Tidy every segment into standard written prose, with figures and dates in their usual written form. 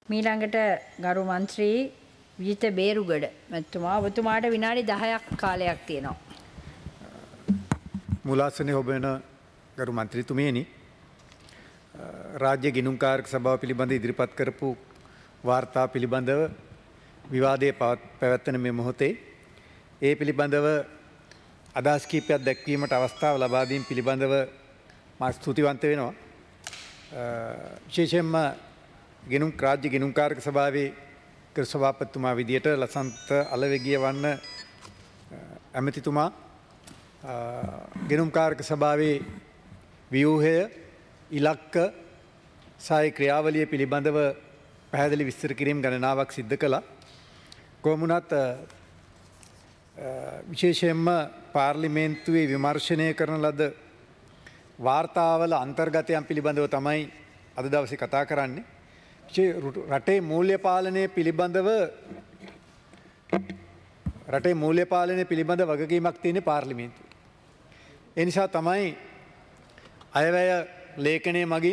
මීළඟට ගරු මන්ත්‍රී විජිත බේරුගඩ මැතිතුමා ඔබතුමාට විනාඩි 10ක් කාලයක් තියෙනවා. මුලාසනේ ඔබන ගරු මන්ත්‍රීතුමියනි රාජ්‍ය ගිණුම්කාරක සභාව පිළිබඳ ඉදිරිපත් කරපු වාර්තා පිළිබඳව විවාදයේ පැවැත්වෙන මේ මොහොතේ ඒ පිළිබඳව අදහස් කීපයක් දැක්වීමට අවස්ථාව ලබා දීම පිළිබඳව මා ස්තුතිවන්ත වෙනවා. විශේෂයෙන්ම රාජ්‍ය ගිණුම්කාරක සභාවේ කර සභාපතිතුමා විදියට ලසන්ත අලවෙගිය වන්න ඇමතිතුමා ගිණුම්කාරක සභාවේ ව්‍යූහය ඉලක්ක සායි ක්‍රියාවලිය පිළිබඳව පැහැදිලි විස්තර කිරීම ගණනාවක් සිද්ධ කළා. කොහොම වුණත් විශේෂයෙන්ම පාර්ලිමේන්තුවේ විමර්ශනය කරන ලද වාර්තාවල අන්තර්ගතයන් පිළිබඳව තමයි අද දවසේ කතා කරන්නේ. රටේ මූල්‍ය පාලනය පිළිබඳව වගකීමක් තියෙන පාර්ලිමේන්තුව. ඒ නිසා තමයි අයවැය ලේඛනය මගින්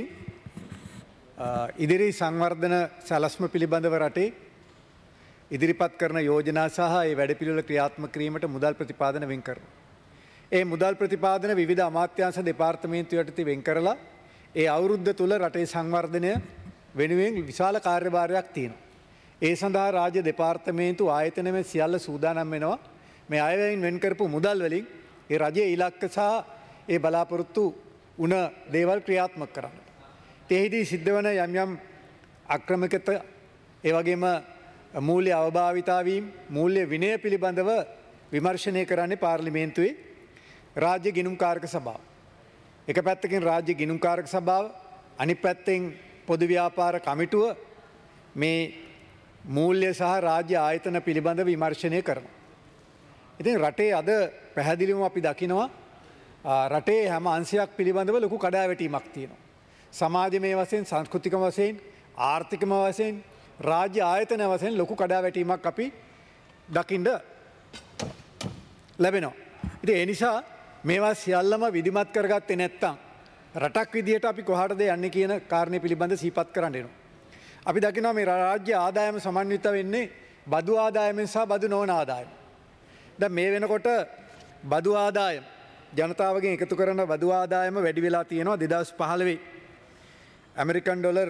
ඉදිරි සංවර්ධන සැලැස්ම පිළිබඳව රටේ ඉදිරිපත් කරන යෝජනා සහ ඒ වැඩපිළිවෙල ක්‍රියාත්මක කිරීමට මුදල් ප්‍රතිපාදන වෙන් කරනවා. ඒ මුදල් ප්‍රතිපාදන විවිධ අමාත්‍යාංශ දෙපාර්තමේන්තු යටතේ වෙන් කරලා ඒ අවුරුද්ද තුල රටේ සංවර්ධනය වෙනුවෙන් විශාල කාර්යභාරයක් තියෙනවා. ඒ සඳහා රාජ්‍ය දෙපාර්තමේන්තු ආයතන මේ සියල්ල සූදානම් වෙනවා. මේ අයවැයෙන් වෙන් කරපු මුදල් වලින් ඒ රජයේ ඉලක්ක සහ ඒ බලාපොරොත්තු වුණ දේවල් ක්‍රියාත්මක කරන්න. එහිදී සිද්ධ වන යම් අක්‍රමිකත ඒ වගේම මූල්‍ය අවභාවිතා වීම මූල්‍ය විනය පිළිබඳව විමර්ශනය කරන්නේ පාර්ලිමේන්තුවේ රාජ්‍ය ගිණුම්කාරක සභාව. එක පැත්තකින් රාජ්‍ය ගිණුම්කාරක සභාව අනිත් පැත්තෙන් පොදු ව්‍යාපාර කමිටුව මේ මූල්‍ය සහ රාජ්‍ය ආයතන පිළිබඳ විමර්ශනය කරනවා. ඉතින් රටේ අද පැහැදිලිවම අපි දකිනවා රටේ හැම අංශයක් පිළිබඳව ලොකු කඩාවැටීමක් තියෙනවා. සමාජමය වශයෙන්, සංස්කෘතික වශයෙන්, ආර්ථිකම වශයෙන්, රාජ්‍ය ආයතන වශයෙන් ලොකු කඩාවැටීමක් අපි දකින්න ලැබෙනවා. ඉතින් ඒ නිසා මේවා සියල්ලම විධිමත් කරගත්තේ නැත්නම් රටක් විදියට අපි කොහාටද යන්නේ කියන කාරණේ පිළිබඳ සිහිපත් කරන්න වෙනවා. අපි දකිනවා මේ රාජ්‍ය ආදායම සමන්විත වෙන්නේ බදු ආදායමෙන් සහ බදු නොවන ආදායම. දැන් මේ වෙනකොට බදු ආදායම ජනතාවගෙන් එකතු කරන බදු ආදායම වැඩි වෙලා තියෙනවා 2015 ඇමරිකන් ඩොලර්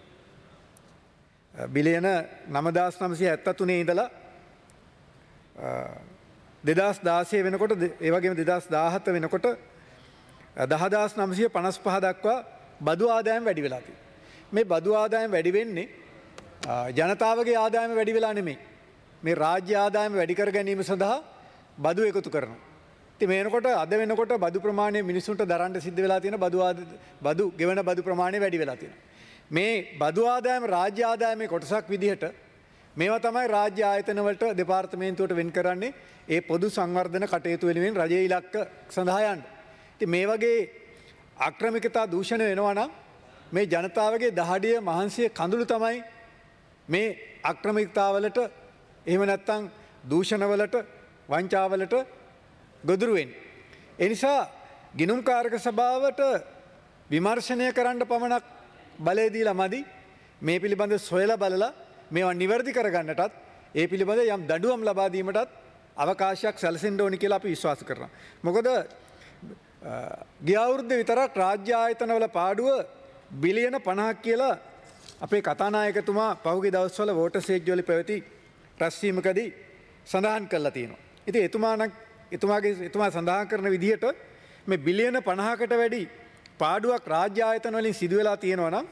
බිලියන 9973 ඉඳලා 2016 වෙනකොට ඒ වගේම 2017 වෙනකොට 10955 දක්වා බදු ආදායම වැඩි වෙලා තියෙනවා. මේ බදු ආදායම වැඩි වෙන්නේ ජනතාවගේ ආදායම වැඩි වෙලා නෙමෙයි. මේ රාජ්‍ය ආදායම වැඩි කර ගැනීම සඳහා බදු එකතු කරනවා. ඉතින් මේ වෙනකොට අද වෙනකොට බදු ප්‍රමාණය මිනිසුන්ට දරන්න සිද්ධ වෙලා තියෙන බදු ගෙවන බදු ප්‍රමාණය වැඩි වෙලා තියෙනවා. මේ බදු ආදායම රාජ්‍ය ආදායමේ කොටසක් විදිහට මේවා තමයි රාජ්‍ය ආයතන වලට දෙපාර්තමේන්තුවට වෙන් කරන්නේ ඒ පොදු සංවර්ධන කටයුතු වෙනුවෙන් රජයේ ඉලක්ක සඳහා යන්න. ඉතින් මේ වගේ ආක්‍රමිකතා දූෂණ වෙනවා නම් මේ ජනතාවගේ දහඩිය මහන්සිය කඳුළු තමයි මේ ආක්‍රමිකතාවලට එහෙම නැත්නම් දූෂණවලට වංචාවලට ගොදුරු වෙන්නේ. ඒ නිසා ගිණුම්කාරක සභාවට විමර්ශනය කරන්න පමණක් බලය දීලා මදි. මේ පිළිබඳ සොයලා බලලා මේවා නිවැරදි කරගන්නටත් ඒ පිළිබඳ යම් දඬුවම් ලබා දීමටත් අවකාශයක් සැලසෙන්න ඕනි කියලා අපි විශ්වාස කරනවා. මොකද ගිය අවුරුද්දේ විතරක් රාජ්‍ය ආයතනවල පාඩුව බිලියන 50ක් කියලා අපේ කතානායකතුමා පහුගිය දවස්වල වෝටර් සේජ් වල පැවති රැස්වීමකදී සඳහන් කරලා තියෙනවා. ඉතින් එතුමා සඳහන් කරන විදිහට මේ බිලියන 50කට වැඩි පාඩුවක් රාජ්‍ය ආයතන වලින් සිදු වෙලා තියෙනවා නම්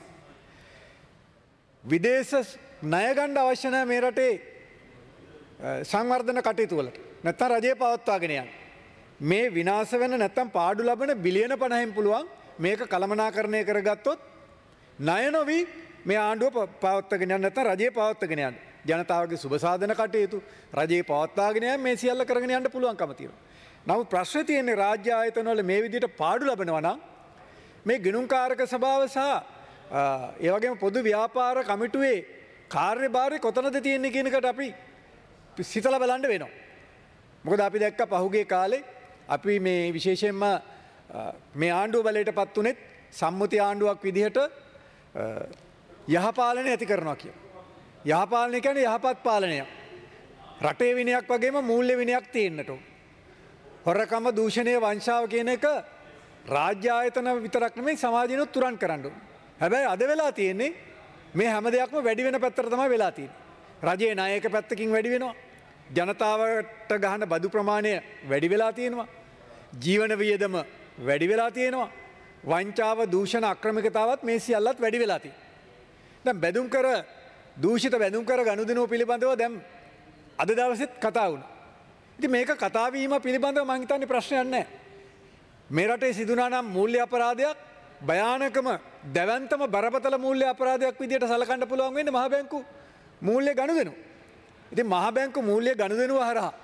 විදේශ ණය ගන්න අවශ්‍ය නැහැ මේ රටේ සංවර්ධන කටයුතු වලට. නැත්නම් රජය පවත්වාගෙන යන්න. මේ විනාශ වෙන නැත්නම් පාඩු ලබන බිලියන 50න් පුළුවන් මේක කළමනාකරණය කරගත්තොත් ණය නොවි මේ ආණ්ඩුව පවත්වාගෙන යන්න නැත්නම් රජය පවත්වාගෙන යන්න. ජනතාවගේ සුබ සාධන කටයුතු රජයේ පවත්වාගෙන යන්න මේ සියල්ල කරගෙන යන්න පුළුවන්කම තියෙනවා. නමුත් ප්‍රශ්නේ තියෙන්නේ රාජ්‍ය ආයතන වල මේ විදිහට පාඩු ලබනවා නම් මේ ගිණුම්කාරක සභාව සහ ඒ වගේම පොදු ව්‍යාපාර කමිටුවේ කාර්යභාරය කොතනද තියෙන්නේ කියන එකට අපි සිතලා බලන්න වෙනවා. මොකද අපි දැක්ක පහුගිය කාලේ අපි මේ විශේෂයෙන්ම මේ ආණ්ඩුව බලයට පත් උනේත් සම්මුති ආණ්ඩුවක් විදිහට යහපාලනය ඇති කරනවා කියලා. යහපාලනය කියන්නේ යහපත් පාලනයක්. රටේ විනයක් වගේම මූල්‍ය විනයක් තියෙන්නට ඕන. හොරකම දූෂණය වංශාව කියන එක රාජ්‍ය ආයතන විතරක් නෙමෙයි සමාජිනුත් තුරන් කරන්න ඕන. හැබැයි අද වෙලා තියෙන්නේ මේ හැම දෙයක්ම වැඩි වෙන පැත්තට තමයි වෙලා තියෙන්නේ. රජයේ ණය එක පැත්තකින් වැඩි වෙනවා. ජනතාවට ගහන බදු ප්‍රමාණය වැඩි වෙලා තියෙනවා. ජීවන වියදම වැඩි වෙලා තියෙනවා. වංචාව දූෂණ අක්‍රමිකතාවත් මේ සියල්ලත් වැඩි වෙලා තියෙනවා. දැන් බැදුම් කර දූෂිත බැදුම් කර ගනුදෙනුව පිළිබඳව දැන් අද දවසෙත් කතා වුණා. ඉතින් මේක කතා වීම පිළිබඳව මම හිතන්නේ ප්‍රශ්නයක් නැහැ. මේ රටේ සිදුනා නම් මූල්‍ය අපරාධයක් භයානකම දැවැන්තම බරපතල මූල්‍ය අපරාධයක් විදිහට සලකන්න පුළුවන් වෙන්නේ මහ බැංකු මූල්‍ය ගනුදෙනුව. ඉතින් මහ බැංකු මූල්‍ය ගනුදෙනුව හරහා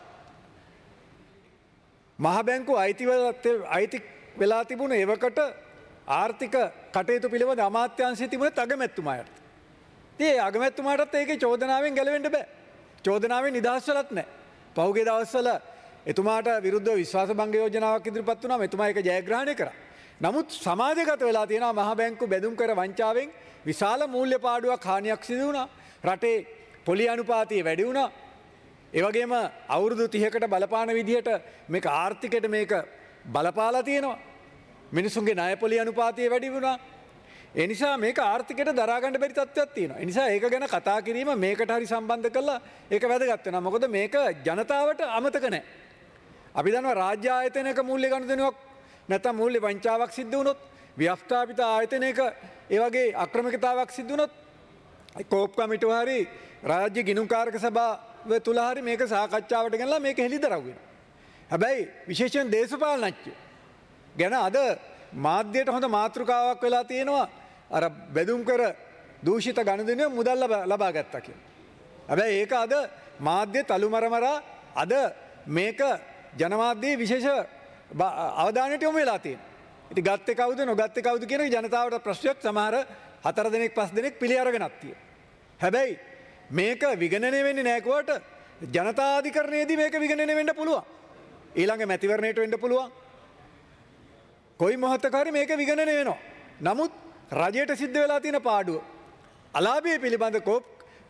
මහ බැංකු අයිති වෙලා තිබුණ එවකට ආර්ථික කටයුතු පිළිබඳ අමාත්‍යාංශයේ තිබුණ අගමැතිතුමාට. ඉතින් ඒ අගමැතිතුමාටත් ඒකේ චෝදනාවෙන් ගැලවෙන්න බෑ. චෝදනාවෙන් නිදහස් වෙලත් නැහැ. පහුගිය දවස්වල එතුමාට විරුද්ධව විශ්වාස භංග යෝජනාවක් ඉදිරිපත් වුණාම එතුමා ඒක ජයග්‍රහණය කරා. නමුත් සමාජගත වෙලා තියෙනවා මහ බැංකු බෙදුම් කර වංචාවෙන් විශාල මූල්‍ය පාඩුවක් හානියක් සිදු වුණා. රටේ පොලි අනුපාතය වැඩි වුණා. ඒ වගේම අවුරුදු 30කට බලපාන විදිහට මේක ආර්ථිකයට මේක බලපාලා තියෙනවා. මිනිසුන්ගේ ණය පොලි අනුපාතය වැඩි වුණා. ඒ නිසා මේක ආර්ථිකයට දරා ගන්න බැරි තත්ත්වයක් තියෙනවා. ඒ නිසා ඒක ගැන කතා කිරීම මේකට හරි සම්බන්ධ කරලා ඒක වැදගත් වෙනවා. මොකද මේක ජනතාවට අමතක නැහැ. අපි දන්නවා රාජ්‍ය ආයතනයක මූල්‍ය ගනුදෙනුවක් නැත්නම් මූල්‍ය වංචාවක් සිද්ධ වුණොත් ව්‍යවස්ථාපිත ආයතනයක ඒ වගේ අක්‍රමිකතාවක් සිද්ධ වුණොත් කෝප් කමිටුව හරි රාජ්‍ය ගිණුම්කාරක සභාව තුල හරි මේක සාකච්ඡාවට ගෙනලා මේක හෙළිදරව් වෙනවා. හැබැයි විශේෂයෙන් දේශපාලනඥයෝ ගැන අද මාධ්‍යයට හොඳ මාතෘකාවක් වෙලා තියෙනවා අර බෙදුම් කර දූෂිත ගනුදෙනුව මුදල් ලබා ගත්තා කියලා. හැබැයි ඒක අද මාධ්‍ය තලුමරමරා අද මේක ජනමාධ්‍යයේ විශේෂ අවධානයට යොමු වෙලා තියෙනවා. ඉතින් ගත්තේ කවුද නොගත්තේ කවුද කියන ජනතාවට ප්‍රශ්නයක් සමහර 4 දෙනෙක් 5 දෙනෙක් පිළි අරගෙනක් තියෙනවා. හැබැයි මේක විගණනය වෙන්නේ නැහැ කවට ජනතා අධිකරණයේදී මේක විගණනය වෙන්න පුළුවන්. ඊළඟ මැතිවරණයට වෙන්න පුළුවන්. කොයි මොහොතක හරි මේක විගණනය වෙනවා. නමුත් රජයට සිද්ධ වෙලා තියෙන පාඩුව අලාභය පිළිබඳ කෝප්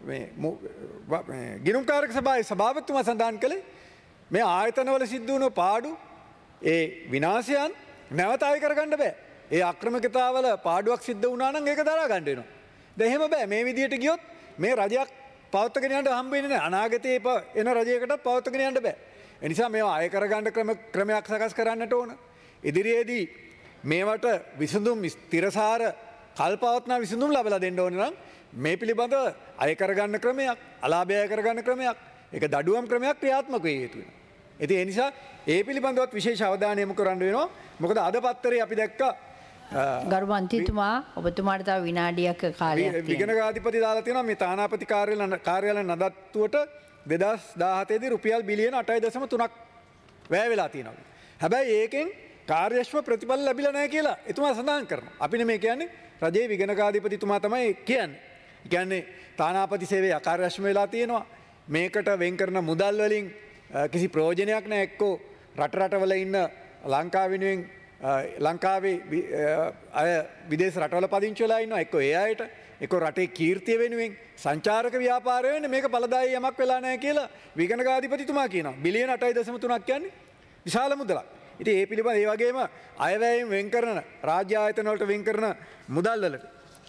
ගිණුම්කාරක සභාවේ සභාපතිතුමා සඳහන් කළේ මේ ආයතනවල සිද්ධ වුණු පාඩු ඒ විනාශයන් නැවත ආයෙ කරගන්න බෑ. ඒ අක්‍රමිකතාවල පාඩුවක් සිද්ධ වුණා නම් ඒක දරා ගන්න වෙනවා. දැන් එහෙම බෑ. මේ විදියට ගියොත් මේ රජයක් පවත්වාගෙන යන්න හම්බ වෙන්නේ නැහැ. අනාගතයේ එන රජයකටත් පවත්වාගෙන යන්න බෑ. ඒ නිසා මේවා ආයෙ කරගන්න ක්‍රමයක් සකස් කරන්නට ඕන. ඉදිරියේදී මේවට විසඳුම් ස්ථිරසාර කල්පවත්නා විසඳුම් ලබලා දෙන්න ඕන නම් මේ පිළිබඳව අය කරගන්න ක්‍රමයක්, අලාභය අය කරගන්න ක්‍රමයක්, ඒක දඩුවම් ක්‍රමයක් ක්‍රියාත්මක විය යුතු වෙනවා. ඉතින් ඒ නිසා ඒ පිළිබඳවත් විශේෂ අවධානය යොමු කරන්න වෙනවා. මොකද අද පත්තරේ අපි දැක්කා ගරු මන්ත්‍රීතුමා ඔබතුමාට තව විනාඩියක් කාලයක් තියෙනවා. විගණකාධිපති දාලා තියෙනවා මේ තානාපති කාර්යාලය නඩත්තුවට 2017 දී රුපියල් බිලියන 8.3ක් වැය වෙලා තියෙනවා. හැබැයි ඒකෙන් කාර්යක්ෂම ප්‍රතිඵල ලැබිලා නැහැ කියලා එතුමා සඳහන් කරනවා. අපි නෙමෙයි කියන්නේ රජයේ විගණකාධිපතිතුමා තමයි කියන්නේ. ඒ කියන්නේ තානාපති සේවය අකාර්යක්ෂම වෙලා තියෙනවා. මේකට වෙන් කරන මුදල් වලින් කිසි ප්‍රයෝජනයක් නැහැ. එක්කෝ රටවල ඉන්න ලංකාව වෙනුවෙන් ලංකාවේ අය විදේශ රටවල පදිංචි වෙලා ඉන්නවා. එක්කෝ ඒ අයට එක්කෝ රටේ කීර්තිය වෙනුවෙන් සංචාරක ව්‍යාපාරය වෙන්නේ මේක ඵලදායී යමක් වෙලා නැහැ කියලා විගණකාධිපතිතුමා කියනවා. බිලියන 8.3ක් කියන්නේ විශාල මුදලක්. ඉතින් ඒ පිළිබඳ ඒ වගේම අයවැයෙන් වෙන් කරන රාජ්‍ය ආයතන වලට වෙන් කරන මුදල් වලට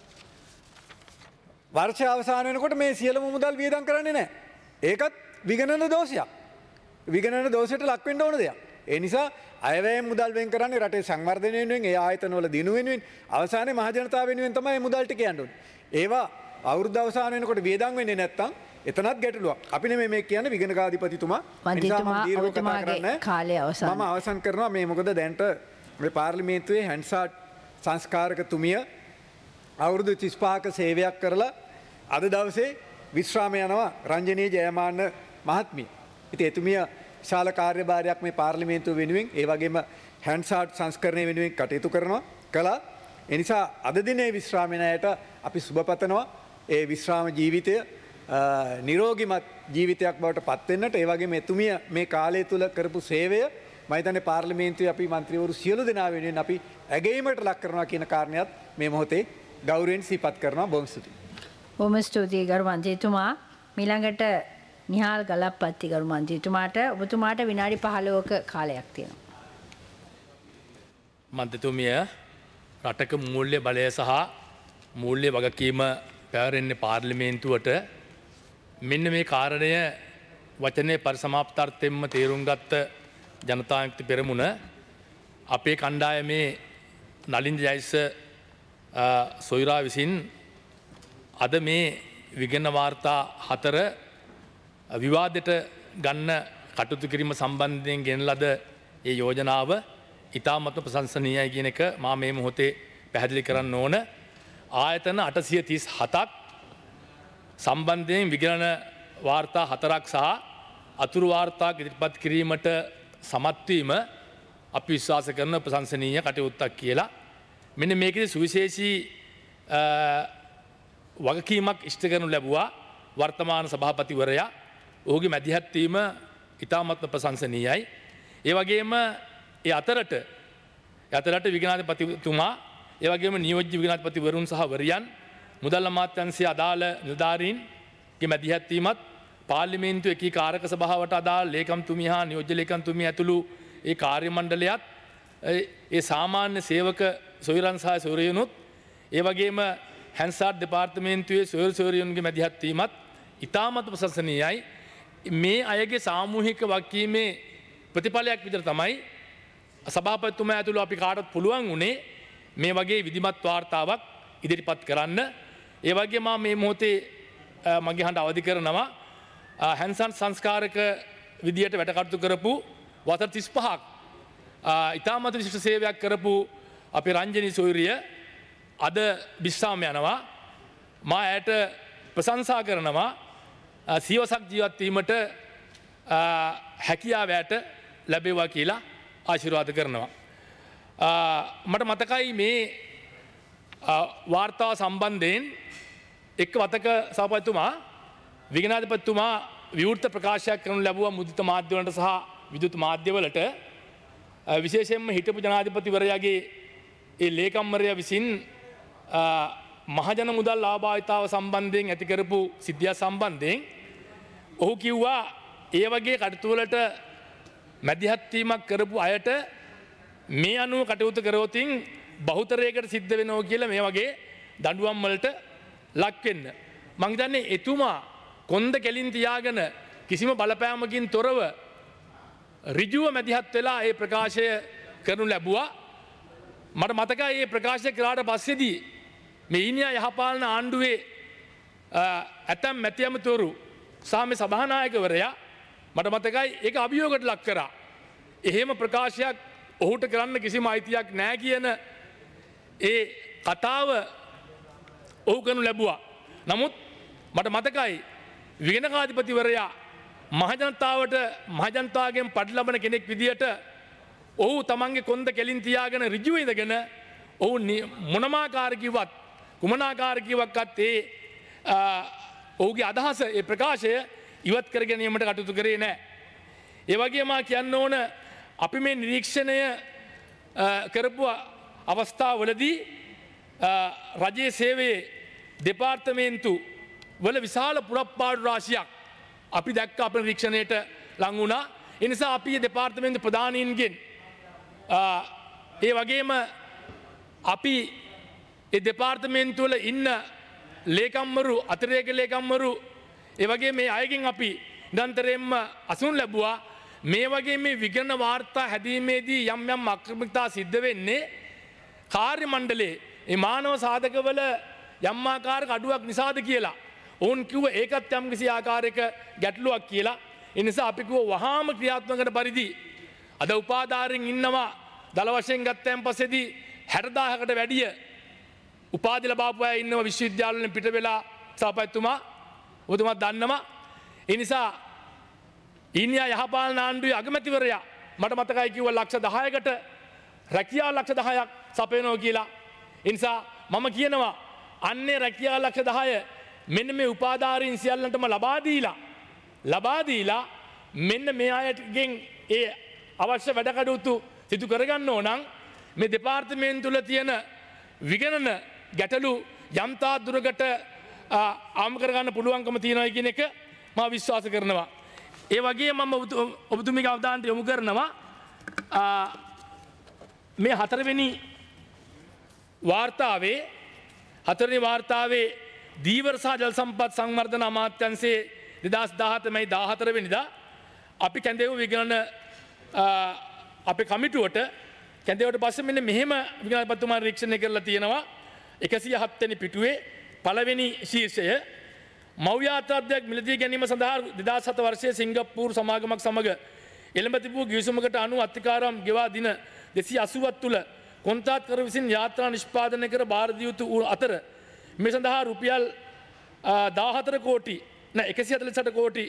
වර්ෂ අවසාන වෙනකොට මේ සියලුම මුදල් වියදම් කරන්නේ නැහැ. ඒකත් විගණන දෝෂයක්. විගණන දෝෂයට ලක් වෙන්න ඕන දෙයක්. ඒ නිසා අයවැයෙන් මුදල් වෙන් කරන්නේ රටේ සංවර්ධනය වෙනුවෙන්, ඒ ආයතන වල දිනු වෙනුවෙන්, අවසානයේ මහ ජනතාව වෙනුවෙන් තමයි මේ මුදල් ටික යන්න ඕනේ. ඒවා අවුරුද්ද අවසාන වෙනකොට වියදම් වෙන්නේ නැත්තම් එතනත් ගැටලුවක්. අපි නෙමෙයි මේ කියන්නේ විගණකාධිපතිතුමා. මන්ත්‍රීතුමාගේ කාලය අවසන්. මම අවසන් කරනවා මේ මොකද දැන්ට මේ පාර්ලිමේන්තුවේ හැන්සාට් සංස්කාරකතුමිය අවුරුදු 35ක සේවයක් කරලා අද දවසේ විශ්‍රාම යනවා රංජනී ජයමාන්න මහත්මිය. ඉතින් එතුමිය විශාල කාර්යභාරයක් මේ පාර්ලිමේන්තුව වෙනුවෙන් ඒ වගේම හැන්සාට් සංස්කරණය වෙනුවෙන් කටයුතු කළා. ඒ නිසා අද දිනේ විශ්‍රාමයෙන් අයට අපි සුබ පතනවා. ඒ විශ්‍රාම ජීවිතය නිරෝගිමත් ජීවිතයක් බවට පත් වෙන්නට ඒ වගේම එතුමිය මේ කාලය තුල කරපු සේවය මම හිතන්නේ පාර්ලිමේන්තුවේ අපි മന്ത്രിවරු සියලු දෙනා වෙනුවෙන් අපි ඇගීමට ලක් කරනවා කියන කාරණයක් මේ මොහොතේ ගෞරවයෙන් සිහිපත් කරනවා. බොහොම ස්තුතියි. බොහොම ස්තුතියි ගරු මන්ත්‍රීතුමා. මීළඟට නිහාල් ගලප්පත්ති ගරු මන්ත්‍රීතුමාට ඔබතුමාට විනාඩි 15ක කාලයක් තියෙනවා. මන්ත්‍රතුමිය රටක මූල්‍ය බලය සහ මූල්‍ය වගකීම පැවරෙන්නේ පාර්ලිමේන්තුවට මෙන්න මේ කාරණය වචනය පරිසමාප්තාර්ථයෙන්ම තේරුම් ගත්ත ජනතායුක්ති පෙරමුණ අපේ කණ්ඩායමේ නලින් ජයස්ස සොයුරා විසින් අද මේ විගණන වාර්තා 4 විවාදයට ගන්න කටයුතු කිරීම සම්බන්ධයෙන් ගෙන ලද ඒ යෝජනාව ඉතාමත්ම ප්‍රශංසනීයයි කියන එක මා මේ මොහොතේ පැහැදිලි කරන්න ඕන. ආයතන 837ක් සම්බන්ධයෙන් විගණන වාර්තා 4ක් සහ අතුරු වාර්තා ඉදිරිපත් කිරීමට සමත් වීම අපි විශ්වාස කරන ප්‍රශංසනීය කටයුත්තක් කියලා. මෙන්න මේකේ සුවිශේෂී වගකීමක් ඉෂ්ට කරනු ලැබුවා වර්තමාන සභාපතිවරයා. ඔහුගේ මැදිහත් වීම ඉතාමත්ම ප්‍රශංසනීයයි. ඒ වගේම ඒ අතරට විගණාධිපතිතුමා ඒ වගේම නියෝජ්‍ය විගණාධිපතිවරුන් සහ වරියන් මුදල් අමාත්‍යාංශයේ අදාළ නිලධාරීන්ගේ මැදිහත් වීමත් පාර්ලිමේන්තු එකී කාරක සභාවට අදාළ ලේකම්තුමිය හා නියෝජ්‍ය ලේකම්තුමිය ඇතුළු ඒ කාර්ය මණ්ඩලයත් ඒ සාමාන්‍ය සේවක සොයුරන් සහ සොයුරියනුත් ඒ වගේම හැන්සාර්ඩ් දෙපාර්තමේන්තුවේ සොයුරියන්ගේ මැදිහත් වීමත් ඉතාමත් ප්‍රශංසනීයයි. මේ අයගේ සාමූහික වගකීමේ ප්‍රතිඵලයක් විදිහට තමයි සභාපතිතුමා ඇතුළු අපි කාටත් පුළුවන් වුණේ මේ වගේ විධිමත් වාර්තාවක් ඉදිරිපත් කරන්න. ඒ වගේම මේ මොහොතේ මගේ හඬ අවදි කරනවා හැන්සන් සංස්කාරක විදියට වැඩ කටයුතු කරපු වසර 35ක් ඉතාමත් විශිෂ්ට සේවයක් කරපු අපේ රංජනී සොයුරිය අද විශ්‍රාම යනවා. මා ඇයට ප්‍රශංසා කරනවා සියවසක් ජීවත් වීමට හැකියාව ඇයට ලැබේවා කියලා ආශිර්වාද කරනවා. මට මතකයි මේ වාර්තාව සම්බන්ධයෙන් එක් වතක සභාපතිතුමා විගණාධිපතිතුමා විවෘත ප්‍රකාශයක් කරනු ලැබුවා මුද්‍රිත මාධ්‍යවලට සහ විදුලි මාධ්‍යවලට. විශේෂයෙන්ම හිටපු ජනාධිපතිවරයාගේ ඒ ලේකම්වරයා විසින් මහජන මුදල් ආභාවිතාව සම්බන්ධයෙන් ඇති කරපු සිද්ධිය සම්බන්ධයෙන් ඔහු කිව්වා ඒ වගේ කටයුතුවලට මැදිහත් වීමක් කරපු අයට මේ අනුව කටයුතු කරවතින් බහුතරයකට සිද්ධ වෙනවා කියලා මේ වගේ දඬුවම් වලට ලක් වෙන්න. මං හිතන්නේ එතුමා කොන්ද කෙලින් තියාගෙන කිසිම බලපෑමකින් තොරව ඍජුව මැදිහත් වෙලා ඒ ප්‍රකාශය කරනු ලැබුවා. මට මතකයි මේ ප්‍රකාශය කළාට පස්සේදී මේ ඊනියා යහපාලන ආණ්ඩුවේ ඇතැම් මැති ඇමතිවරු සහ මේ සභානායකවරයා මට මතකයි ඒක අභියෝගයට ලක් කරා. එහෙම ප්‍රකාශයක් ඔහුට කරන්න කිසිම අයිතියක් නැහැ කියන ඒ කතාව ඔහු කරනු ලැබුවා. නමුත් මට මතකයි විගණකාධිපතිවරයා මහජනතාවගෙන් පඩි ලබන කෙනෙක් විදියට ඔහු තමන්ගේ කොන්ද කෙලින් තියාගෙන ඍජුව ඉඳගෙන ඔහු මොනමාකාර කිව්වත් කුමනාකාර කිව්වක්වත් ඔහුගේ අදහස ඒ ප්‍රකාශය ඉවත් කර ගැනීමට කටයුතු කරේ නැහැ. ඒ වගේම කියන්න ඕන අපි මේ නිරීක්ෂණය කරපු අවස්ථාවවලදී රජයේ සේවයේ දෙපාර්තමේන්තු වල විශාල පුරප්පාඩු රාශියක් අපි දැක්ක අපේ නිරීක්ෂණයට ලං වුණා. ඒ නිසා අපි දෙපාර්තමේන්තු ප්‍රධානීන්ගෙන් ඒ වගේම අපි ඒ දෙපාර්තමේන්තු වල ඉන්න ලේකම්වරු අතිරේක ලේකම්වරු ඒ වගේ මේ අයගෙන් අපි නිරන්තරයෙන්ම අසුන් ලැබුවා මේ වගේ මේ විගණන වාර්තා හැදීමේදී යම් යම් අක්‍රමිකතා සිද්ධ වෙන්නේ කාර්ය මණ්ඩලයේ මේ මානව සාධකවල යම් ආකාරයක අඩුවක් නිසාද කියලා. ඔවුන් කිව්ව ඒකත් යම් කිසි ආකාරයක ගැටලුවක් කියලා. ඒ නිසා අපි කිව්ව වහාම ක්‍රියාත්මක කරන පරිදි අද උපාධාරයෙන් ඉන්නවා දල වශයෙන් ගත්තයන් පස්සේදී 60000කට වැඩිය උපාධි ලබාපු අය ඉන්නවා විශ්වවිද්‍යාල වලින් පිට වෙලා සභාපතිතුමා ඔබතුමා දන්නවා. ඒ නිසා ඊනියා යහපාලන ආණ්ඩුවේ අගමැතිවරයා මට මතකයි කිව්වා ලක්ෂ 10කට රැකියාව ලක්ෂ 10ක් සපයනවා කියලා. ඒ නිසා මම කියනවා අන්නේ රැකියාව ලක්ෂ 10 මෙන්න මේ උපාධාරීන් සියල්ලන්ටම ලබා දීලා මෙන්න මේ අයගෙන් ඒ අවශ්‍ය වැඩ කටයුතු සිදු කරගන්න ඕන නම් මේ දෙපාර්තමේන්තු වල තියෙන විගණන ගැටලු යම්තා දුරකට ආම කරගන්න පුළුවන්කම තියෙනවා කියන එක මම විශ්වාස කරනවා. ඒ වගේ මම ඔබතුමීගේ අවධානයට යොමු කරනවා මේ හතරවෙනි වාර්තාවේ දීවර සහ ජල සම්පත් සංවර්ධන අමාත්‍යාංශයේ 2017 මැයි 14 වෙනිදා අපි කැඳවු විගණන අපේ කමිටුවට කැඳවුවට පස්සේ මෙන්න මෙහෙම විගණනපතිතුමා නිරීක්ෂණය කරලා තියෙනවා 107 වෙනි පිටුවේ පළවෙනි ශීර්ෂය මව් යාත්‍රාද්‍රව්‍යයක් මිලදී ගැනීම සඳහා 2007 වර්ෂයේ සිංගප්පූරු සමාගමක් සමග එළඹ තිබූ ගිවිසුමකට අනුව අත්තිකාරම් ගෙවා දින 280ක් තුළ කොන්ත්‍රාත්කරු විසින් යාත්‍රා නිෂ්පාදනය කර භාර දිය යුතු අතර මේ සඳහා රුපියල් 14 කෝටි 148 කෝටි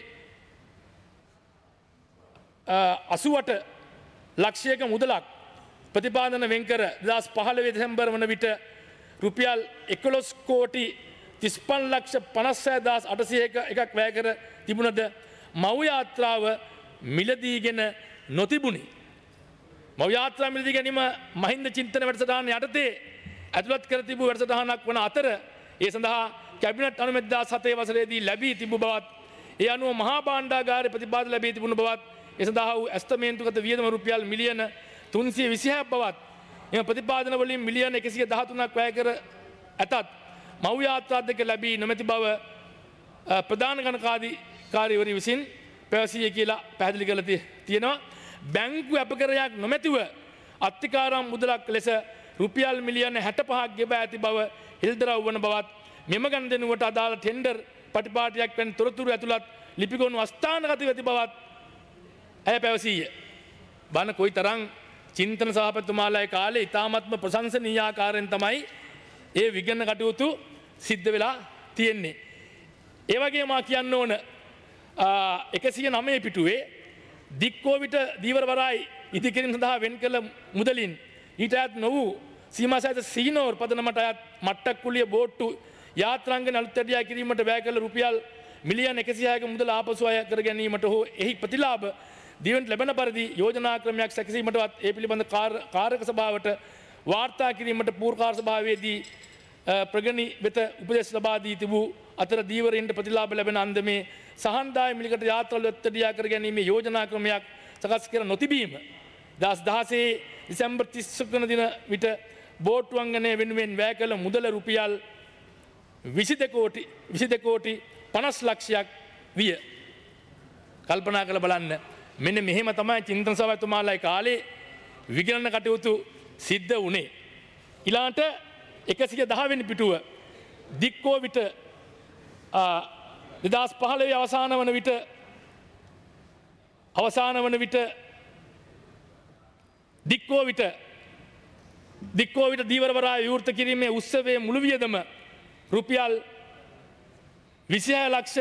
88 ලක්ෂයක මුදලක් ප්‍රතිපාදන වෙන්කර 2015 දෙසැම්බර් වන විට රුපියල් 11 කෝටි 35 ලක්ෂ 56,800 එකක් වැය කර තිබුණද මව් යාත්‍රාව මිලදීගෙන නොතිබුණි. මව් යාත්‍රා මිලදී ගැනීම මහින්ද චින්තන වැඩසටහන යටතේ ඇතුළත් කර තිබූ වැඩසටහනක් වන අතර ඒ සඳහා කැබිනට් අනුමැතිය 2007 වසරේදී ලැබී තිබූ බවත් ඒ අනුව මහා භාණ්ඩාගාරයේ ප්‍රතිපාදන ලැබී තිබුණු බවත් ඒ සඳහා වූ ඇස්තමේන්තුගත වියදම රුපියල් මිලියන 326ක් බවත් එම ප්‍රතිපාදන වලින් මිලියන 113ක් වැය කර ඇතත් මව් යාත්‍රාද්‍රව්‍ය ලැබී නොමැති බව ප්‍රධාන ගණකාධිකාරීවරු විසින් පැවසිය කියලා පැහැදිලි කරලා තියෙනවා. බැංකු අපකරයක් නොමැතිව අත්තිකාරම් මුදලක් ලෙස රුපියල් මිලියන 65ක් ගෙවා ඇති බව හෙළිදරව් වන බවත් මෙම ගනුදෙනුවට අදාළ ටෙන්ඩර් පටිපාටියක් වැනි තොරතුරු ඇතුළත් ලිපිගොනු අස්ථානගත ඇති බවත් ඇය පැවසීය. බන කොයි තරම් චින්තන සභාපතිතුමාලාගේ කාලේ ඉතාමත්ම ප්‍රශංසනීය ආකාරයෙන් තමයි ඒ විගණන කටයුතු සිද්ධ වෙලා තියෙන්නේ. ඒ වගේම මා කියන්න ඕන 109 පිටුවේ දික්කෝවිට දීවර වරායි ඉදිකිරීම සඳහා වෙන් කළ මුදලින් ඊට අයත් නොවූ සීමා සහිත සීනෝර් පදනමට අයත් මට්ටක් කුලිය බෝට්ටු යාත්‍රාංගන අලුත් වැඩියා කිරීමට වැය කළ රුපියල් මිලියන 106ක මුදල ආපසු අය කර ගැනීමට හෝ එහි ප්‍රතිලාභ දීවන්ට ලැබෙන පරිදි යෝජනා ක්‍රමයක් සැකසීමටවත් ඒ පිළිබඳ කාරක සභාවට වාර්තා කිරීමට පූර්කාර සභාවේදී ප්‍රගණි වෙත උපදෙස් ලබා දී තිබූ අතර දීවරින්ට ප්‍රතිලාභ ලැබෙන අන්දමේ සහන්දාය මිලකට යාත්‍රා ලොත්තඩියා කර ගැනීමේ යෝජනා ක්‍රමයක් සකස් කර නොතිබීම 2016 දෙසැම්බර් 30 වන දින විට බෝට්ටු අංගනය වෙනුවෙන් වැය කළ මුදල රුපියල් 22 කෝටි 50 ලක්ෂයක් විය. කල්පනා කරලා බලන්න මෙන්න මෙහෙම තමයි චින්තන සභාවතුමාලාගේ කාලේ විගණන කටයුතු සිද්ධ වුණේ. ඊළාට 110 වෙනි පිටුව දික්කෝවිට 2015 අවසාන වන විට දික්කෝවිට දීවරවරා විවෘත කිරීමේ උත්සවයේ මුළු වියදම රුපියල් 26 ලක්ෂ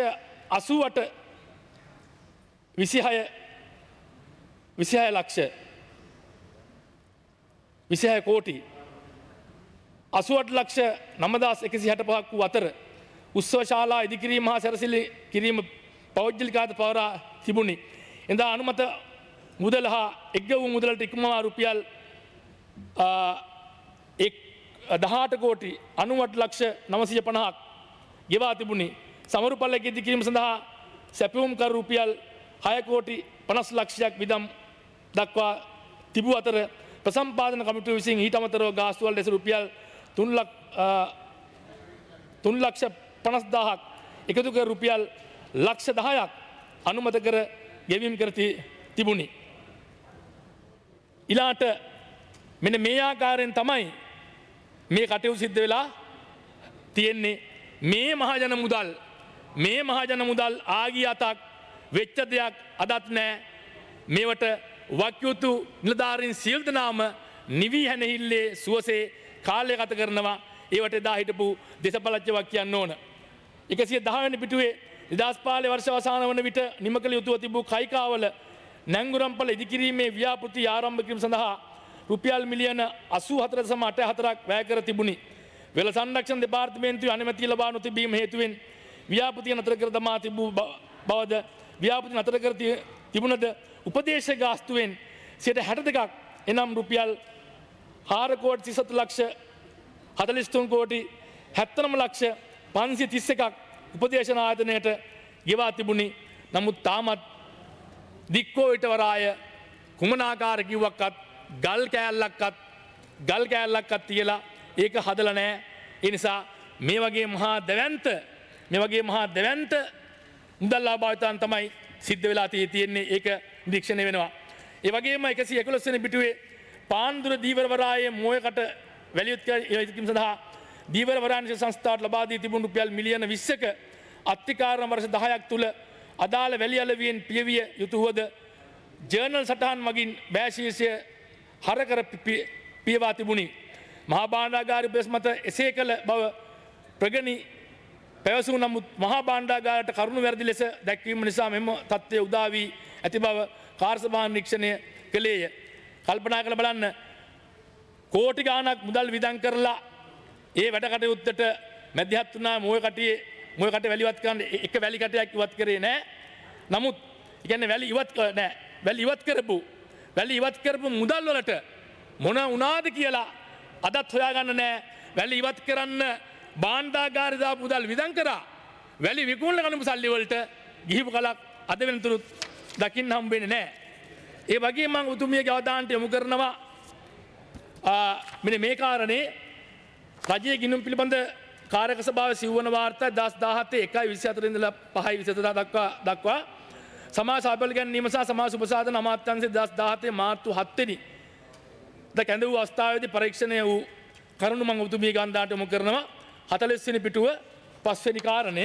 26 කෝටි 88 ලක්ෂ 9165ක් වූ අතර උත්සව ශාලා ඉදිකිරීම හා සැරසිලි කිරීම පෞද්ගලිකාත පවරා තිබුණි. එදා අනුමත මුදල හා එක්ග වූ මුදලට ඉක්මවා රුපියල් 18 කෝටි 98 ලක්ෂ 950ක් ගෙවා තිබුණි. සමරු පල්ලක ඉදිකිරීම සඳහා සැපයුම් කර රුපියල් 6 කෝටි 50 ලක්ෂයක් විදම් දක්වා තිබූ අතර ප්‍රසම්පාදන කමිටුව විසින් ඊට අමතරව ගාස්තු වල ලෙස රුපියල් 3 ලක්ෂ 50,000ක් එකතු කර රුපියල් ලක්ෂ 10ක් අනුමත කර ගෙවීම් කර තිබුණි. ඊළාට මෙන්න මේ ආකාරයෙන් තමයි මේ කටයුතු සිද්ධ වෙලා තියෙන්නේ. මේ මහජන මුදල් ආගිය අතක් වෙච්ච දෙයක් අදත් නැහැ. මේවට වක්යුතු නිලධාරීන් සියලු දෙනාම නිවි හැනහිල්ලේ සුවසේ කාලය ගත කරනවා. ඒවට එදා හිටපු දේශපාලඥයෙක් කියන්න ඕන. 110 වෙනි පිටුවේ 2015 වර්ෂ අවසාන වන විට නිම කළ යුතුව තිබූ කයිකාවල නැංගුරම්පල ඉදිකිරීමේ ව්‍යාපෘති ආරම්භ කිරීම සඳහා රුපියල් මිලියන 84.84ක් වැය කර තිබුණි. වෙළ සංරක්ෂණ දෙපාර්තමේන්තුවේ අනුමැතිය ලබා නොතිබීම හේතුවෙන් ව්‍යාපෘතිය නතර කර දමා තිබූ බවද ව්‍යාපෘතිය නතර කර තිබුණද උපදේශ ගාස්තුවෙන් 62ක් එනම් රුපියල් 4 කෝටි 37 ලක්ෂ 43 කෝටි 79 ලක්ෂ 531ක් උපදේශන ආයතනයට ගෙවා තිබුණි. නමුත් තාමත් දික්කෝවිටවරාය කුමනාකාර කිව්වක්වත් ගල් කෑල්ලක්වත් තියලා ඒක හදලා නැහැ. ඒ නිසා මේ වගේ මහා දැවැන්ත මුදල් ලාභාවිතාන් තමයි සිද්ධ වෙලා තියෙන්නේ. ඒක නිරීක්ෂණය වෙනවා. ඒ වගේම 111 වෙනි පිටුවේ පාන්දුර දීවරවරායේ මෝයකට වැලියුත් කිරීම සඳහා දීවර වරාණ්‍ය සංස්ථාවට ලබා දී තිබුණු රුපියල් මිලියන 20ක අත්තිකාරණ වර්ෂ 10ක් තුල අදාළ වැලි අලවියෙන් පියවිය යුතුවද ජර්නල් සටහන් මගින් බෑශීර්ෂය හරකර පියවා තිබුණි. මහා භාණ්ඩාගාර උපදෙස් මත එසේ කළ බව ප්‍රගණි පැවසූ නමුත් මහා භාණ්ඩාගාරයට කරුණු වැරදි ලෙස දැක්වීම නිසා මෙම තත්ත්වය උදා වී ඇති බව කාර්යසභා නිරීක්ෂණය කළේය. කල්පනා කරලා බලන්න කෝටි ගාණක් මුදල් වියදම් කරලා ඒ වැඩ කටයුත්තට මැදිහත් වුණා මොය කට වැලි ඉවත් කරන්න එක වැලි කටයක් ඉවත් කරේ නැහැ. නමුත් කියන්නේ වැලි ඉවත් කරපු මුදල් වලට මොන වුණාද කියලා අදත් හොයාගන්න නැහැ. වැලි ඉවත් කරන්න භාණ්ඩාගාරය දාපු මුදල් වියදම් කරා. වැලි විකුණන කණු සල්ලි වලට ගිහිපු කලක් අද වෙනතුරුත් දකින්න හම්බෙන්නේ නැහැ. ඒ වගේම මම උතුමියගේ අවධානයට යොමු කරනවා මෙන්න මේ කාරණේ රජයේ ගිණුම් පිළිබඳ කාර්යක සභාවේ සිව්වන වාර්තා 2017 1/24 ඉඳලා 5/27 දක්වා සමාජ සාපල ගැනීම සහ සමාජ සුබසාධන අමාත්‍යාංශය 2017 මාර්තු 7 වෙනි ද කැඳ වූ අවස්ථාවේදී පරීක්ෂණය වූ කරුණු මම උතුමිය ගන්ධාට යොමු කරනවා. 40 වෙනි පිටුව 5 වෙනි කාරණය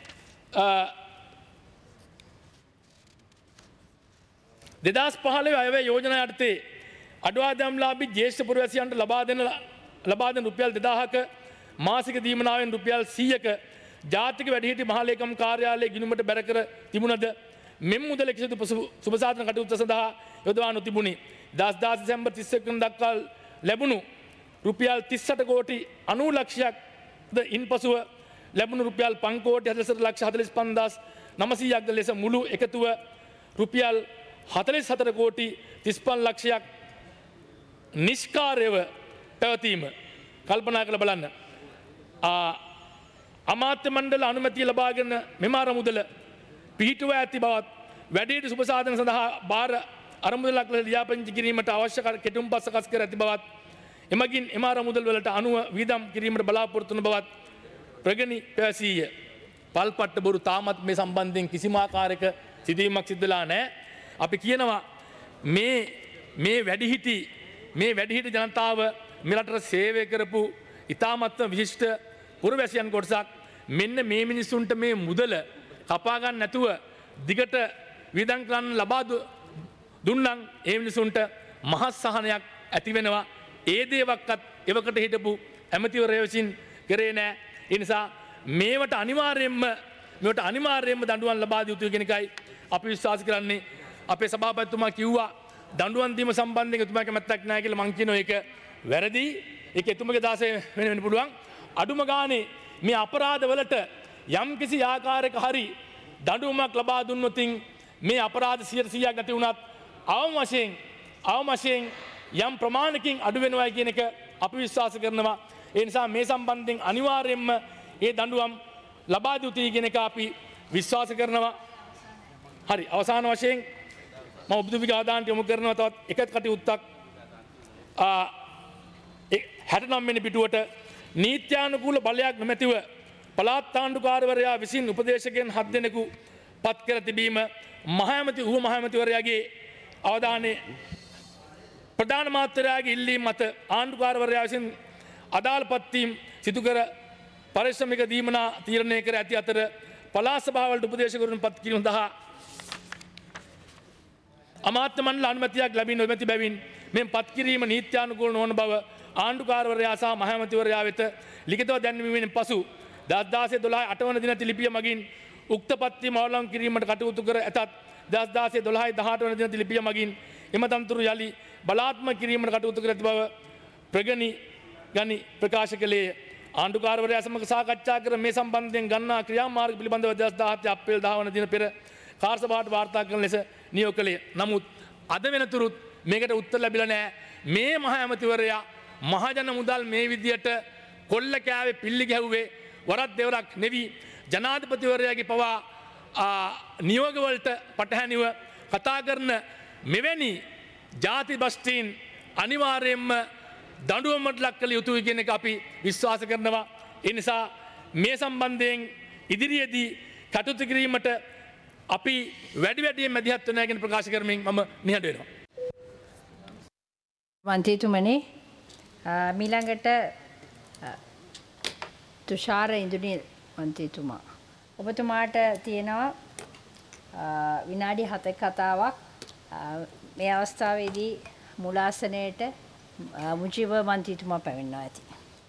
2015 අයවැය යෝජනා යටතේ අඩු ආදායම්ලාභී ජ්‍යෙෂ්ඨ පුරවැසියන්ට ලබා දෙන රුපියල් 2000ක මාසික දීමනාවෙන් රුපියල් 100ක ජාතික වැඩිහිටි මහලේකම් කාර්යාලයේ ගිණුමට බැර කර තිබුණද මෙම් මුදල කිසිදු සුබසාධන කටයුතු සඳහා යොදවා නොතිබුණි. 2010 දෙසැම්බර් 31 වෙනිදා දක්වා ලැබුණු රුපියල් 38 කෝටි 90 ලක්ෂයක් ද ඉන්පසුව ලැබුණු රුපියල් 5 කෝටි 44,45,900ක් ද ලෙස මුළු එකතුව රුපියල් 44 කෝටි 35 ලක්ෂයක් නිෂ්කාර්යව පැවතීම කල්පනා කරලා බලන්න. අමාත්‍ය මණ්ඩල අනුමැතිය ලබාගෙන මෙම අරමුදල පිහිටුව ඇති බවත් වැඩිහිටි සුබසාධන සඳහා බාර අරමුදලක් ලෙස ලියාපදිංචි කිරීමට අවශ්‍ය කෙටුම්පත් සකස් කර ඇති බවත් එමගින් එම අරමුදල් වලට අනුව වියදම් කිරීමට බලාපොරොත්තු වන බවත් ප්‍රගණි පැවසීය. පල්පට්ට බොරු තාමත් මේ සම්බන්ධයෙන් කිසිම ආකාරයක සිදුවීමක් සිදු වෙලා නැහැ. අපි කියනවා මේ වැඩිහිටි ජනතාව මෙරටට සේවය කරපු ඉතාමත්ම විශිෂ්ට පුරවැසියන් කොටසක් මෙන්න මේ මිනිස්සුන්ට මේ මුදල කපා ගන්න නැතුව දිගට වියදම් කරන්න ලබා දුන්නම් ඒ මිනිසුන්ට මහත් සහනයක් ඇති වෙනවා. ඒ දේවක්වත් එවකට හිටපු ඇමතිවරයෝ විසින් කරේ නැහැ. ඒ නිසා මේවට අනිවාර්යයෙන්ම දඬුවම් ලබා දිය යුතුයි කියන එකයි අපි විශ්වාස කරන්නේ. අපේ සභාපතිතුමා කිව්වා දඬුවම් දීම සම්බන්ධයෙන් එතුමා කැමැත්තක් නැහැ කියලා. මං කියනවා ඒක වැරදි. ඒක එතුමගේ දාසේ වෙන්න පුළුවන්. අඩුම ගානේ මේ අපරාධ වලට යම් කිසි ආකාරයක හරි දඬුවමක් ලබා දුන්නොත් මේ අපරාධ 100%ක් නැති වුණත් අවම වශයෙන් යම් ප්‍රමාණකින් අඩු වෙනවා කියන එක අපි විශ්වාස කරනවා. ඒ නිසා මේ සම්බන්ධයෙන් අනිවාර්යයෙන්ම ඒ දඬුවම් ලබා දිය යුතුයි කියන එක අපි විශ්වාස කරනවා. හරි අවසාන වශයෙන් මම ඔබතුමීගේ අවධානයට යොමු කරනවා තවත් එක කටයුත්තක්. 69 වෙනි පිටුවට නීත්‍යානුකූල බලයක් නොමැතිව පළාත් ආණ්ඩුකාරවරයා විසින් උපදේශකයන් 7 දෙනෙකු පත් කර තිබීම මහමැතිවරයාගේ අවධානයේ ප්‍රධාන මාත්‍යරයාගේ ඉල්ලීම මත ආණ්ඩුකාරවරයා විසින් අදාළ පත්වීම් සිදු කර පරිශ්‍රමික දීමනා තීරණය කර ඇති අතර පළාත් සභාවලට උපදේශකවරුන් පත් කිරීම සඳහා අමාත්‍ය මණ්ඩල අනුමැතියක් ලැබී නොමැති බැවින් මෙම පත් කිරීම නීත්‍යානුකූල නොවන බව ආණ්ඩුකාරවරයා සහ මහමැතිවරයා වෙත ලිඛිතව දැන්වීමෙන් පසු 2012 8 වන දින ලිපිය මගින් උක්ත පත්වීම අවලංගු කිරීමට කටයුතු කර ඇතත් 2012 18 වන දින ලිපිය මගින් එම තනතුරු යලි බලාත්මක කිරීමට කටයුතු කර ඇති බව ප්‍රගණි ප්‍රකාශ කළේය. ආණ්ඩුකාරවරයා සමග සාකච්ඡා කර මේ සම්බන්ධයෙන් ගන්නා ක්‍රියාමාර්ග පිළිබඳව 2017 අප්‍රේල් 10 වන දින පෙර කාර්යසභාවට වාර්තා කරන ලෙස නියෝග කළේ. නමුත් අද වෙනතුරුත් මේකට උත්තර ලැබිලා නැහැ. මේ මහ ඇමතිවරයා මහජන මුදල් මේ විදියට කොල්ල කෑවේ පිල්ලි ගැහුවේ වරත් දෙවරක් නෙවී ජනාධිපතිවරයාගේ පවා නියෝගවලට පටහැනිව කතා කරන මෙවැනි ජාති බස්ටීන් අනිවාර්යෙන්ම දඩුවමට ලක් කළ යුතුයි කියන එක අපි විශ්වාස කරනවා. ඒ නිසා මේ සම්බන්ධයෙන් ඉදිරියේදී කටයුතු කිරීමට අපි වැඩියෙන් මැදිහත් වෙනවා කියන ප්‍රකාශ කරමින් මම නිහඬ වෙනවා. මන්ත්‍රීතුමනි මීළඟට තුෂාර ඉන්දුනීල් මන්ත්‍රීතුමා ඔබතුමාට තියෙනවා විනාඩි 7ක කතාවක් මේ අවස්ථාවේදී මුලාසනයේට මුජීබ මන්ත්‍රීතුමා පැමිණෙනවා ඇති.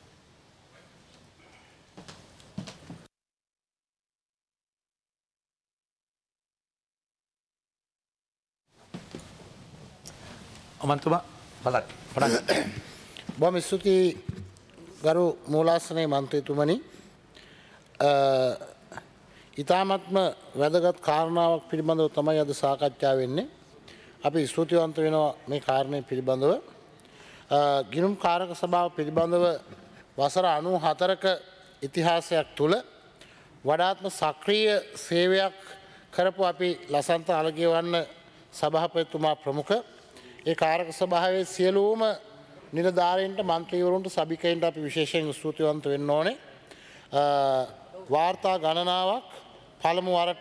අමන්තුමා බලන්න පටන් බොහොම ස්තුතියි ගරු මූලාසනයේ මන්ත්‍රීතුමනි. ඉතාමත්ම වැදගත් කාරණාවක් පිළිබඳව තමයි අද සාකච්ඡා වෙන්නේ. අපි ස්තුතිවන්ත වෙනවා මේ කාරණය පිළිබඳව. ගිණුම් කාරක සභාව පිළිබඳව වසර 94ක ඉතිහාසයක් තුළ වඩාත්ම සක්‍රීය සේවයක් කරපු අපි ලසන්ත අලගියවන්න සභාපතිතුමා ප්‍රමුඛ ඒ කාරක සභාවේ සියලුම නිලධාරීන්ට මන්ත්‍රීවරුන්ට සභිකයින්ට අපි විශේෂයෙන් ස්තුතිවන්ත වෙන්න ඕනේ. වාර්තා ගණනාවක් පළමු වරට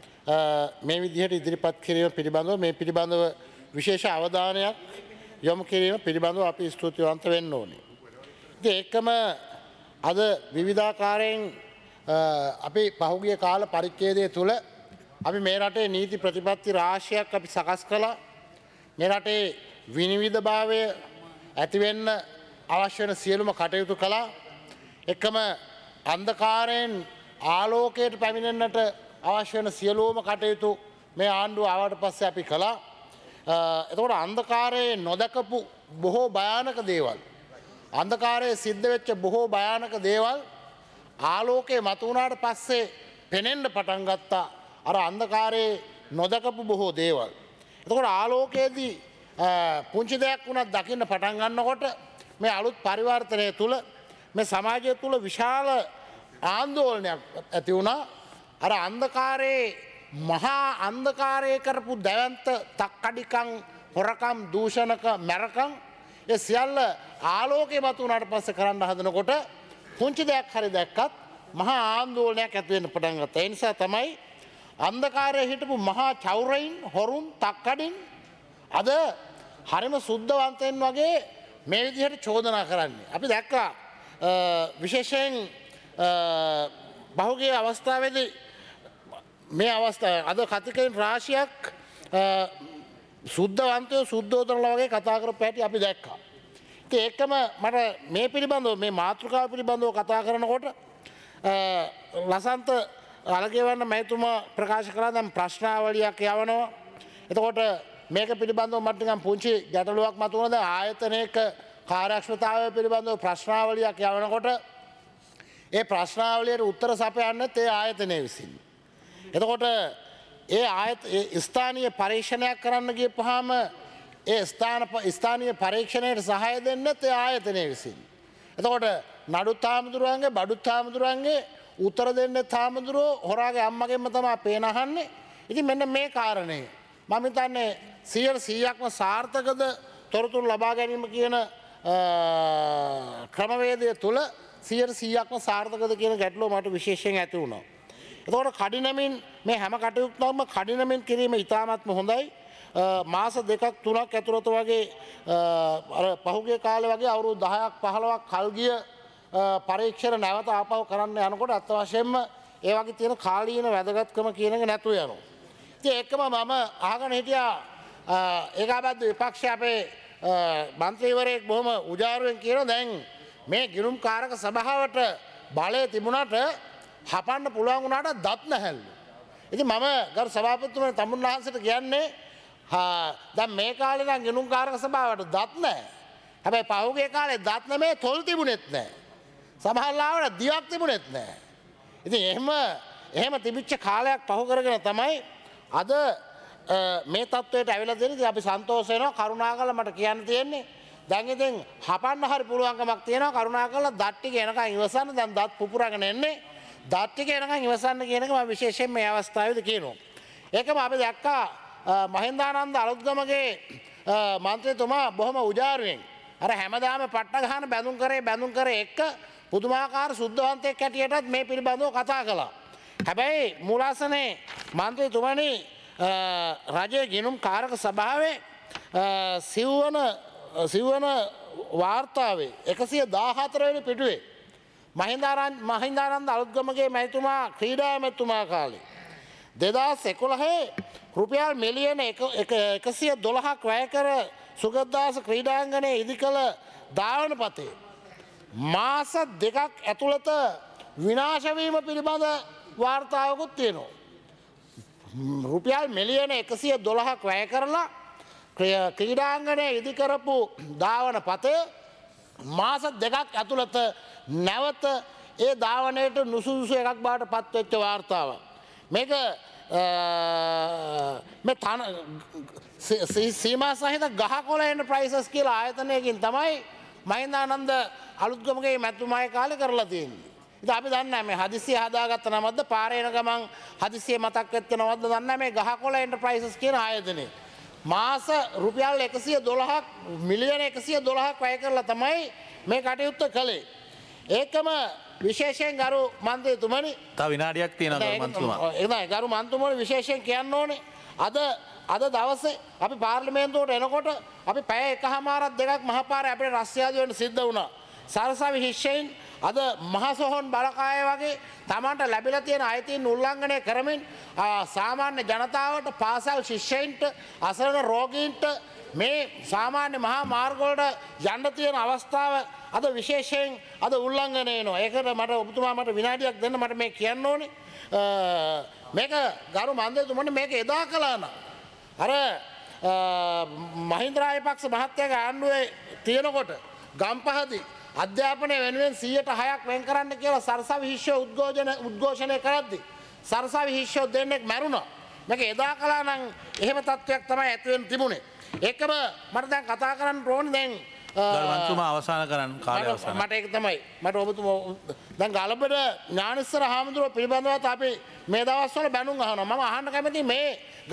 මේ විදිහට ඉදිරිපත් කිරීම පිළිබඳව මේ පිළිබඳව විශේෂ අවධානයක් යොමු කිරීම පිළිබඳව අපි ස්තුතිවන්ත වෙන්න ඕනේ. ඉතින් ඒකම අද විවිධාකාරයෙන් අපි පහුගිය කාල පරිච්ඡේදය තුළ අපි මේ රටේ නීති ප්‍රතිපත්ති රාශියක් අපි සකස් කළා. මේ රටේ විනිවිදභාවය ඇතිවෙන්න අවශ්‍ය වෙන සියලුම කටයුතු කළා. එකම අන්ධකාරයෙන් ආලෝකයට පැමිණෙන්නට අවශ්‍ය වෙන සියලුම කටයුතු මේ ආණ්ඩුව ආවට පස්සේ අපි කළා. එතකොට අන්ධකාරයේ නොදකපු බොහෝ භයානක දේවල් අන්ධකාරයේ සිද්ධ වෙච්ච බොහෝ භයානක දේවල් ආලෝකයේ මතු වුණාට පස්සේ පෙනෙන්න පටන් ගත්තා. අර අන්ධකාරයේ නොදකපු බොහෝ දේවල්. එතකොට ආලෝකයේදී පුංචි දෙයක් වුණත් දකින්න පටන් ගන්නකොට මේ අලුත් පරිවර්තනය තුළ මේ සමාජය තුළ විශාල ආందోලනයක් ඇති වුණා. අර අන්ධකාරයේ මහා අන්ධකාරය කරපු දැවැන්ත තක්කඩිකම් හොරකම් දූෂණක මැරකම් ඒ සියල්ල ආලෝකයේ මත උනාට පස්සේ කරන්න හදනකොට පුංචි දෙයක් හරි දැක්කත් මහා ආందోලනයක් ඇති වෙන්න පටන් ගත්තා. ඒ නිසා තමයි අන්ධකාරයේ හිටපු මහා චෞරයින් හොරුන් තක්කඩින් අද හරිම සුද්ධවන්තයන් වගේ මේ විදිහට චෝදනා කරන්නේ. අපි දැක්කා විශේෂයෙන් බහුගිය අවස්ථාවේදී මේ අවස්ථාව අද කතිකයන් රාශියක් සුද්ධවන්තයෝ සුද්ධෝදරලා වගේ කතා කරපු හැටි අපි දැක්කා. ඉතින් ඒකම මට මේ පිළිබඳව මේ මාතෘකාව පිළිබඳව කතා කරනකොට ලසන්ත අලගියවන්න මැතිතුමා ප්‍රකාශ කළා දැන් ප්‍රශ්නාවලියක් යවනවා. එතකොට මේක පිළිබඳව මට නිකන් පුංචි ගැටලුවක් මතුවන දැන් ආයතනයක කාර්යක්ෂමතාවය පිළිබඳව ප්‍රශ්නාවලියක් යවනකොට ඒ ප්‍රශ්නාවලියට උත්තර සපයන්නත් ඒ ආයතනය විසින්. එතකොට ඒ ස්ථානීය පරීක්ෂණයක් කරන්න ගියපුවාම ඒ ස්ථානීය පරීක්ෂණයට සහාය දෙන්නත් ඒ ආයතනය විසින්. එතකොට නඩුත් හාමුදුරුවන්ගේ බඩුත් හාමුදුරුවන්ගේ උත්තර දෙන්න හාමුදුරුවෝ හොරාගේ අම්මගෙන්ම තමයි පේන අහන්නේ. ඉතින් මෙන්න මේ කාරණය මම හිතන්නේ 100%ක්ම සාර්ථකද තොරතුරු ලබා ගැනීම කියන ක්‍රමවේදය තුළ 100%ක්ම සාර්ථකද කියන ගැටලුව මට විශේෂයෙන් ඇති වුණා. එතකොට කඩිනමින් මේ හැම කටයුත්තක්ම කඩිනමින් කිරීම ඉතාමත්ම හොඳයි. මාස 2ක් 3ක් ඇතුළත වගේ අර පහුගිය කාලේ වගේ අවුරුදු 10ක් 15ක් කල් ගිය පරීක්ෂණ නැවත ආපහු කරන්න යනකොට අත් වශයෙන්ම ඒ වගේ තියෙන කාලීන වැදගත්කම කියන එක නැතුව යනවා. ඉතින් ඒකම මම අහගෙන හිටියා ඒකාබද්ධ විපක්ෂ අපේ මන්ත්‍රීවරයෙක් බොහොම උජාරුවෙන් කියනවා දැන් මේ ගිණුම් කාරක සභාවට බලය තිබුණාට හපන්න පුළුවන් වුණාට දත් නැහැලු. ඉතින් මම ගරු සභාපතිතුමනි තමුන්වහන්සේට කියන්නේ දැන් මේ කාලේ නම් ගිණුම් කාරක සභාවට දත් නැහැ. හැබැයි පහුගිය කාලේ දත් නෙමේ තොල් තිබුණෙත් නැහැ. සමහරවිට දිවක් තිබුණෙත් නැහැ. ඉතින් එහෙම තිබිච්ච කාලයක් පහු කරගෙන තමයි අද මේ තත්වයට ඇවිල්ලා දෙන්නේ. අපි සන්තෝෂ වෙනවා කරුණාකරලා මට කියන්න තියෙන්නේ දැන් ඉතින් හපන්න හරි පුළුවන්කමක් තියෙනවා කරුණාකරලා දත් ටික එනකන් ඉවසන්න. දැන් දත් පුපුරගෙන එන්නේ. දත් ටික එනකන් ඉවසන්න කියන එක මම විශේෂයෙන් මේ අවස්ථාවේදී කියනවා. ඒකම අපි දැක්කා මහින්දානන්ද අලුත්ගමගේ මන්ත්‍රීතුමා බොහොම උජාරුවෙන් අර හැමදාම පට්ට ගහන බැඳුම් කරේ එක්ක පුදුමාකාර සුද්ධවන්තයෙක් හැටියටත් මේ පිළිබඳව කතා කළා. හැබැයි මූලාසනේ මන්ත්‍රීතුමනි රජයේ ගිණුම් කාරක සභාවේ සිව්වන වාර්තාවේ 114 වෙනි පිටුවේ මහින්දානන්ද අලුත්ගමගේ මැතිතුමා ක්‍රීඩා ඇමතිතුමා කාලේ 2011 රුපියල් මිලියන 112ක් වැය කර සුගතදාස ක්‍රීඩාංගණයේ ඉදිකළ ධාවන පතේ මාස 2ක් ඇතුළත විනාශ වීම පිළිබඳ වාර්තාවකුත් තියෙනවා. රුපියල් මිලියන 112ක් වැය කරලා ක්‍රීඩාංගණයේ ඉදිකරපු ධාවන පතය මාස 2ක් ඇතුළත නැවත ඒ ධාවනයට නුසුදුසු එකක් බවට පත්වෙච්ච වාර්තාවක්. මේක සීමා සහිත ගහකොළ එන්ටර්ප්‍රයිසස් කියලා ආයතනයකින් තමයි මහින්දානන්ද අලුත්ගමගේ මැතිතුමාගේ කාලේ කරලා තියෙන්නේ. ඉතින් අපි දන්නේ මේ හදිසිය හදාගත්ත නමක්ද පාරේ යන ගමන් හදිසිය මතක් වෙච්ච නමක්ද දන්නේ මේ ගහකොළ එන්ටර්ප්‍රයිසස් කියන ආයතනය. මාස රුපියල් 112ක් මිලියන 112ක් වැය කරලා තමයි මේ කටයුත්ත කළේ. ඒකම විශේෂයෙන් ගරු මන්ත්‍රීතුමනි තව විනාඩියක් තියෙනවා මන්ත්‍රීතුමා. ඒකයි ගරු මන්ත්‍රීතුමනි විශේෂයෙන් කියන්න ඕනේ අද දවසේ අපි පාර්ලිමේන්තුවට එනකොට අපි පැය එකහමාරක් දෙකක් මහපාරේ අපිට රස්තියාදු වෙන්න සිද්ධ වුණා. සරසවි ශිෂ්‍යයින් අද මහසොහොන් බලකාය වගේ තමන්ට ලැබිලා තියෙන අයිතීන් උල්ලංඝනය කරමින් සාමාන්‍ය ජනතාවට පාසල් ශිෂ්‍යයින්ට අසරණ රෝගීන්ට මේ සාමාන්‍ය මහා මාර්ගවලට යන්න තියෙන අවස්ථාව අද විශේෂයෙන් අද උල්ලංඝනය වෙනවා. ඒකට මට ඔබතුමා මට විනාඩියක් දෙන්න මට මේ කියන්න ඕනේ. මේක ගරු මන්ත්‍රීතුමනි මේක එදා කළා නම් අර මහින්ද රාජපක්ෂ මහත්තයාගේ ආණ්ඩුවේ තියෙනකොට ගම්පහදී අධ්‍යාපනය වෙනුවෙන් 106ක් වෙන් කරන්න කියලා සරසවි ශිෂ්‍ය උද්ඝෝෂණය කරද්දී සරසවි ශිෂ්‍යෝ දෙන්නෙක් මැරුණා. මේක එදා කළා නම් එහෙම තත්ත්වයක් තමයි ඇති වෙන්න තිබුණේ. ඒකම මට දැන් කතා කරන්න ඕනේ දැන් මන්ත්‍රීතුමා අවසන් කරන්න කාලය අවසන්. මට ඒක තමයි මට ඔබතුමා දැන් ගලබඩ ඥානේශ්වර හාමුදුරුවෝ පිළිබඳවත් අපි මේ දවස්වල බැනුම් අහනවා. මම අහන්න කැමති මේ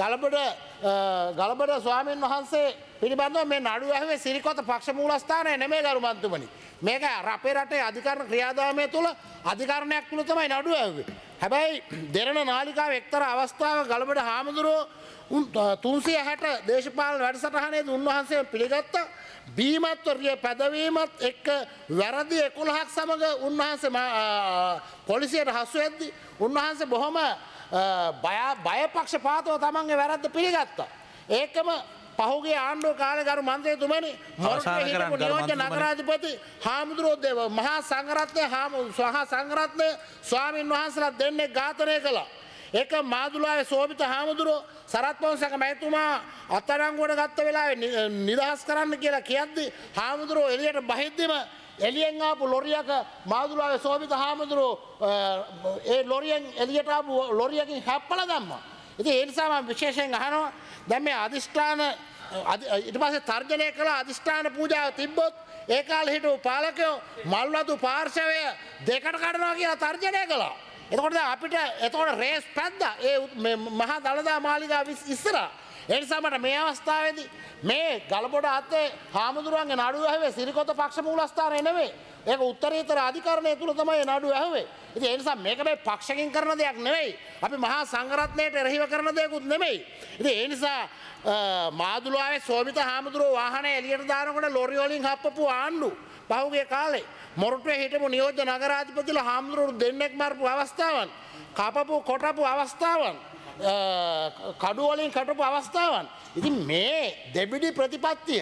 ගලබඩ ස්වාමීන් වහන්සේ පිළිබඳව මේ නඩුව ඇහුවේ සිරිකොත පක්ෂ මූලස්ථානය නෙමෙයි ගරු මන්ත්‍රීතුමනි. මේක අපේ රටේ අධිකරණ ක්‍රියාදාමය තුළ අධිකරණයක් තුළ තමයි නඩුව ඇහුවේ. හැබැයි දෙරණ නාලිකාවේ එක්තරා අවස්ථාවක ගලබඩ හාමුදුරුවෝ 360 දේශපාලන වැඩසටහනේදී උන්වහන්සේ පිළිගත්තා. බීමත්වරිය පැදවීමත් එක්ක වැරදි 11ක් සමග උන්වහන්සේ පොලිසියට හසු වෙද්දී උන්වහන්සේ බොහොම බයපක්ෂපාතව තමන්ගේ වැරද්ද පිළිගත්තා. ඒකම පහුගේ ආණ්ඩුව කාලේ ගරු මන්ත්‍රීතුමනි මොරටුවේ හිටපු නියෝජ්‍ය නගරාධිපති හාමුදුරුවෝ මහා සංඝරත්නය ස්වාමීන් වහන්සේලා දෙන්නෙක් ඝාතනය කළා. ඒක මාදුලාවේ සෝභිත හාමුදුරුවෝ සරත් පොන්සේක මැතිතුමා අත්අඩංගුවට ගත්ත වෙලාවේ නිදහස් කරන්න කියලා කියද්දි හාමුදුරුවෝ එළියට බහිද්දිම එළියෙන් ආපු ලොරියක මාදුලාවේ සෝභිත හාමුදුරුවෝ ඒ ලොරියෙන් එළියට ආපු ලොරියකින් හැප්පලා දැම්මා. ඉතින් ඒ නිසා මම විශේෂයෙන් අහනවා දැන් මේ අදිෂ්ඨාන ඊට පස්සේ තර්ජනය කළ අදිෂ්ඨාන පූජාව තිබ්බොත් ඒ කාලේ හිටපු පාලකයෝ මල්වතු පාර්ශවය දෙකට කඩනවා කියලා තර්ජනය කළා. එතකොට අපිට රේස් පැද්දා ඒ මහා දළදා මාලිගාව ඉස්සරහා. ඒ නිසා මට මේ අවස්ථාවේදී මේ ගලබොඩ අත්තේ හාමුදුරුවන්ගේ නඩුව ඇහුවේ සිරිකොත පක්ෂ මූලස්ථානය නෙවෙයි. ඒක උත්තරීතර අධිකරණය තුල තමයි නඩුව ඇහුවේ. ඉතින් ඒ නිසා මේක මේ පක්ෂකින් කරන දෙයක් නෙවෙයි. අපි මහා සංඝරත්නයට එරෙහිව කරන දෙයක්ුත් නෙවෙයි. ඉතින් ඒ නිසා මාදුලාවේ සෝභිත හාමුදුරුවෝ වාහනේ එළියට දානකොට ලොරි වලින් හප්පපු ආණ්ඩු පහුගිය කාලේ මොරටුවේ හිටපු නියෝජ්‍ය නගරාධිපතිලා හාමුදුරුවෝ දෙන්නෙක් මරපු අවස්ථාවන්, කපපු කොටපු අවස්ථාවන්, කඩු වලින් කටපු අවස්ථාවන්. ඉතින් මේ දෙබිඩි ප්‍රතිපත්තිය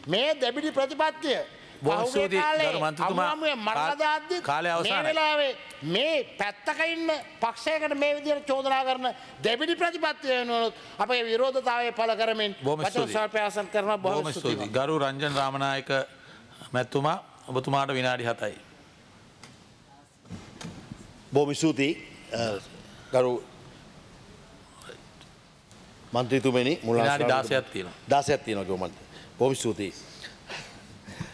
මේ පැත්තක ඉන්න පක්ෂයකට මේ විදිහට චෝදනා කරන දෙබිඩි ප්‍රතිපත්තිය වෙනවලුත් අපේ විරෝධතාවය පළ කරමින් වචන සල්පයාසන් කරන බොහොම ස්තුතියි. ගරු රංජන් රාමනායක මැතිතුමා ඔබතුමාට විනාඩි 7යි. බොහොම ස්තුතියි ගරු මන්ත්‍රීතුමනි. විනාඩි 16ක් තියෙනවා. 16ක් තියෙනවා ගරු මන්ත්‍රී. බොහොම ස්තුතියි.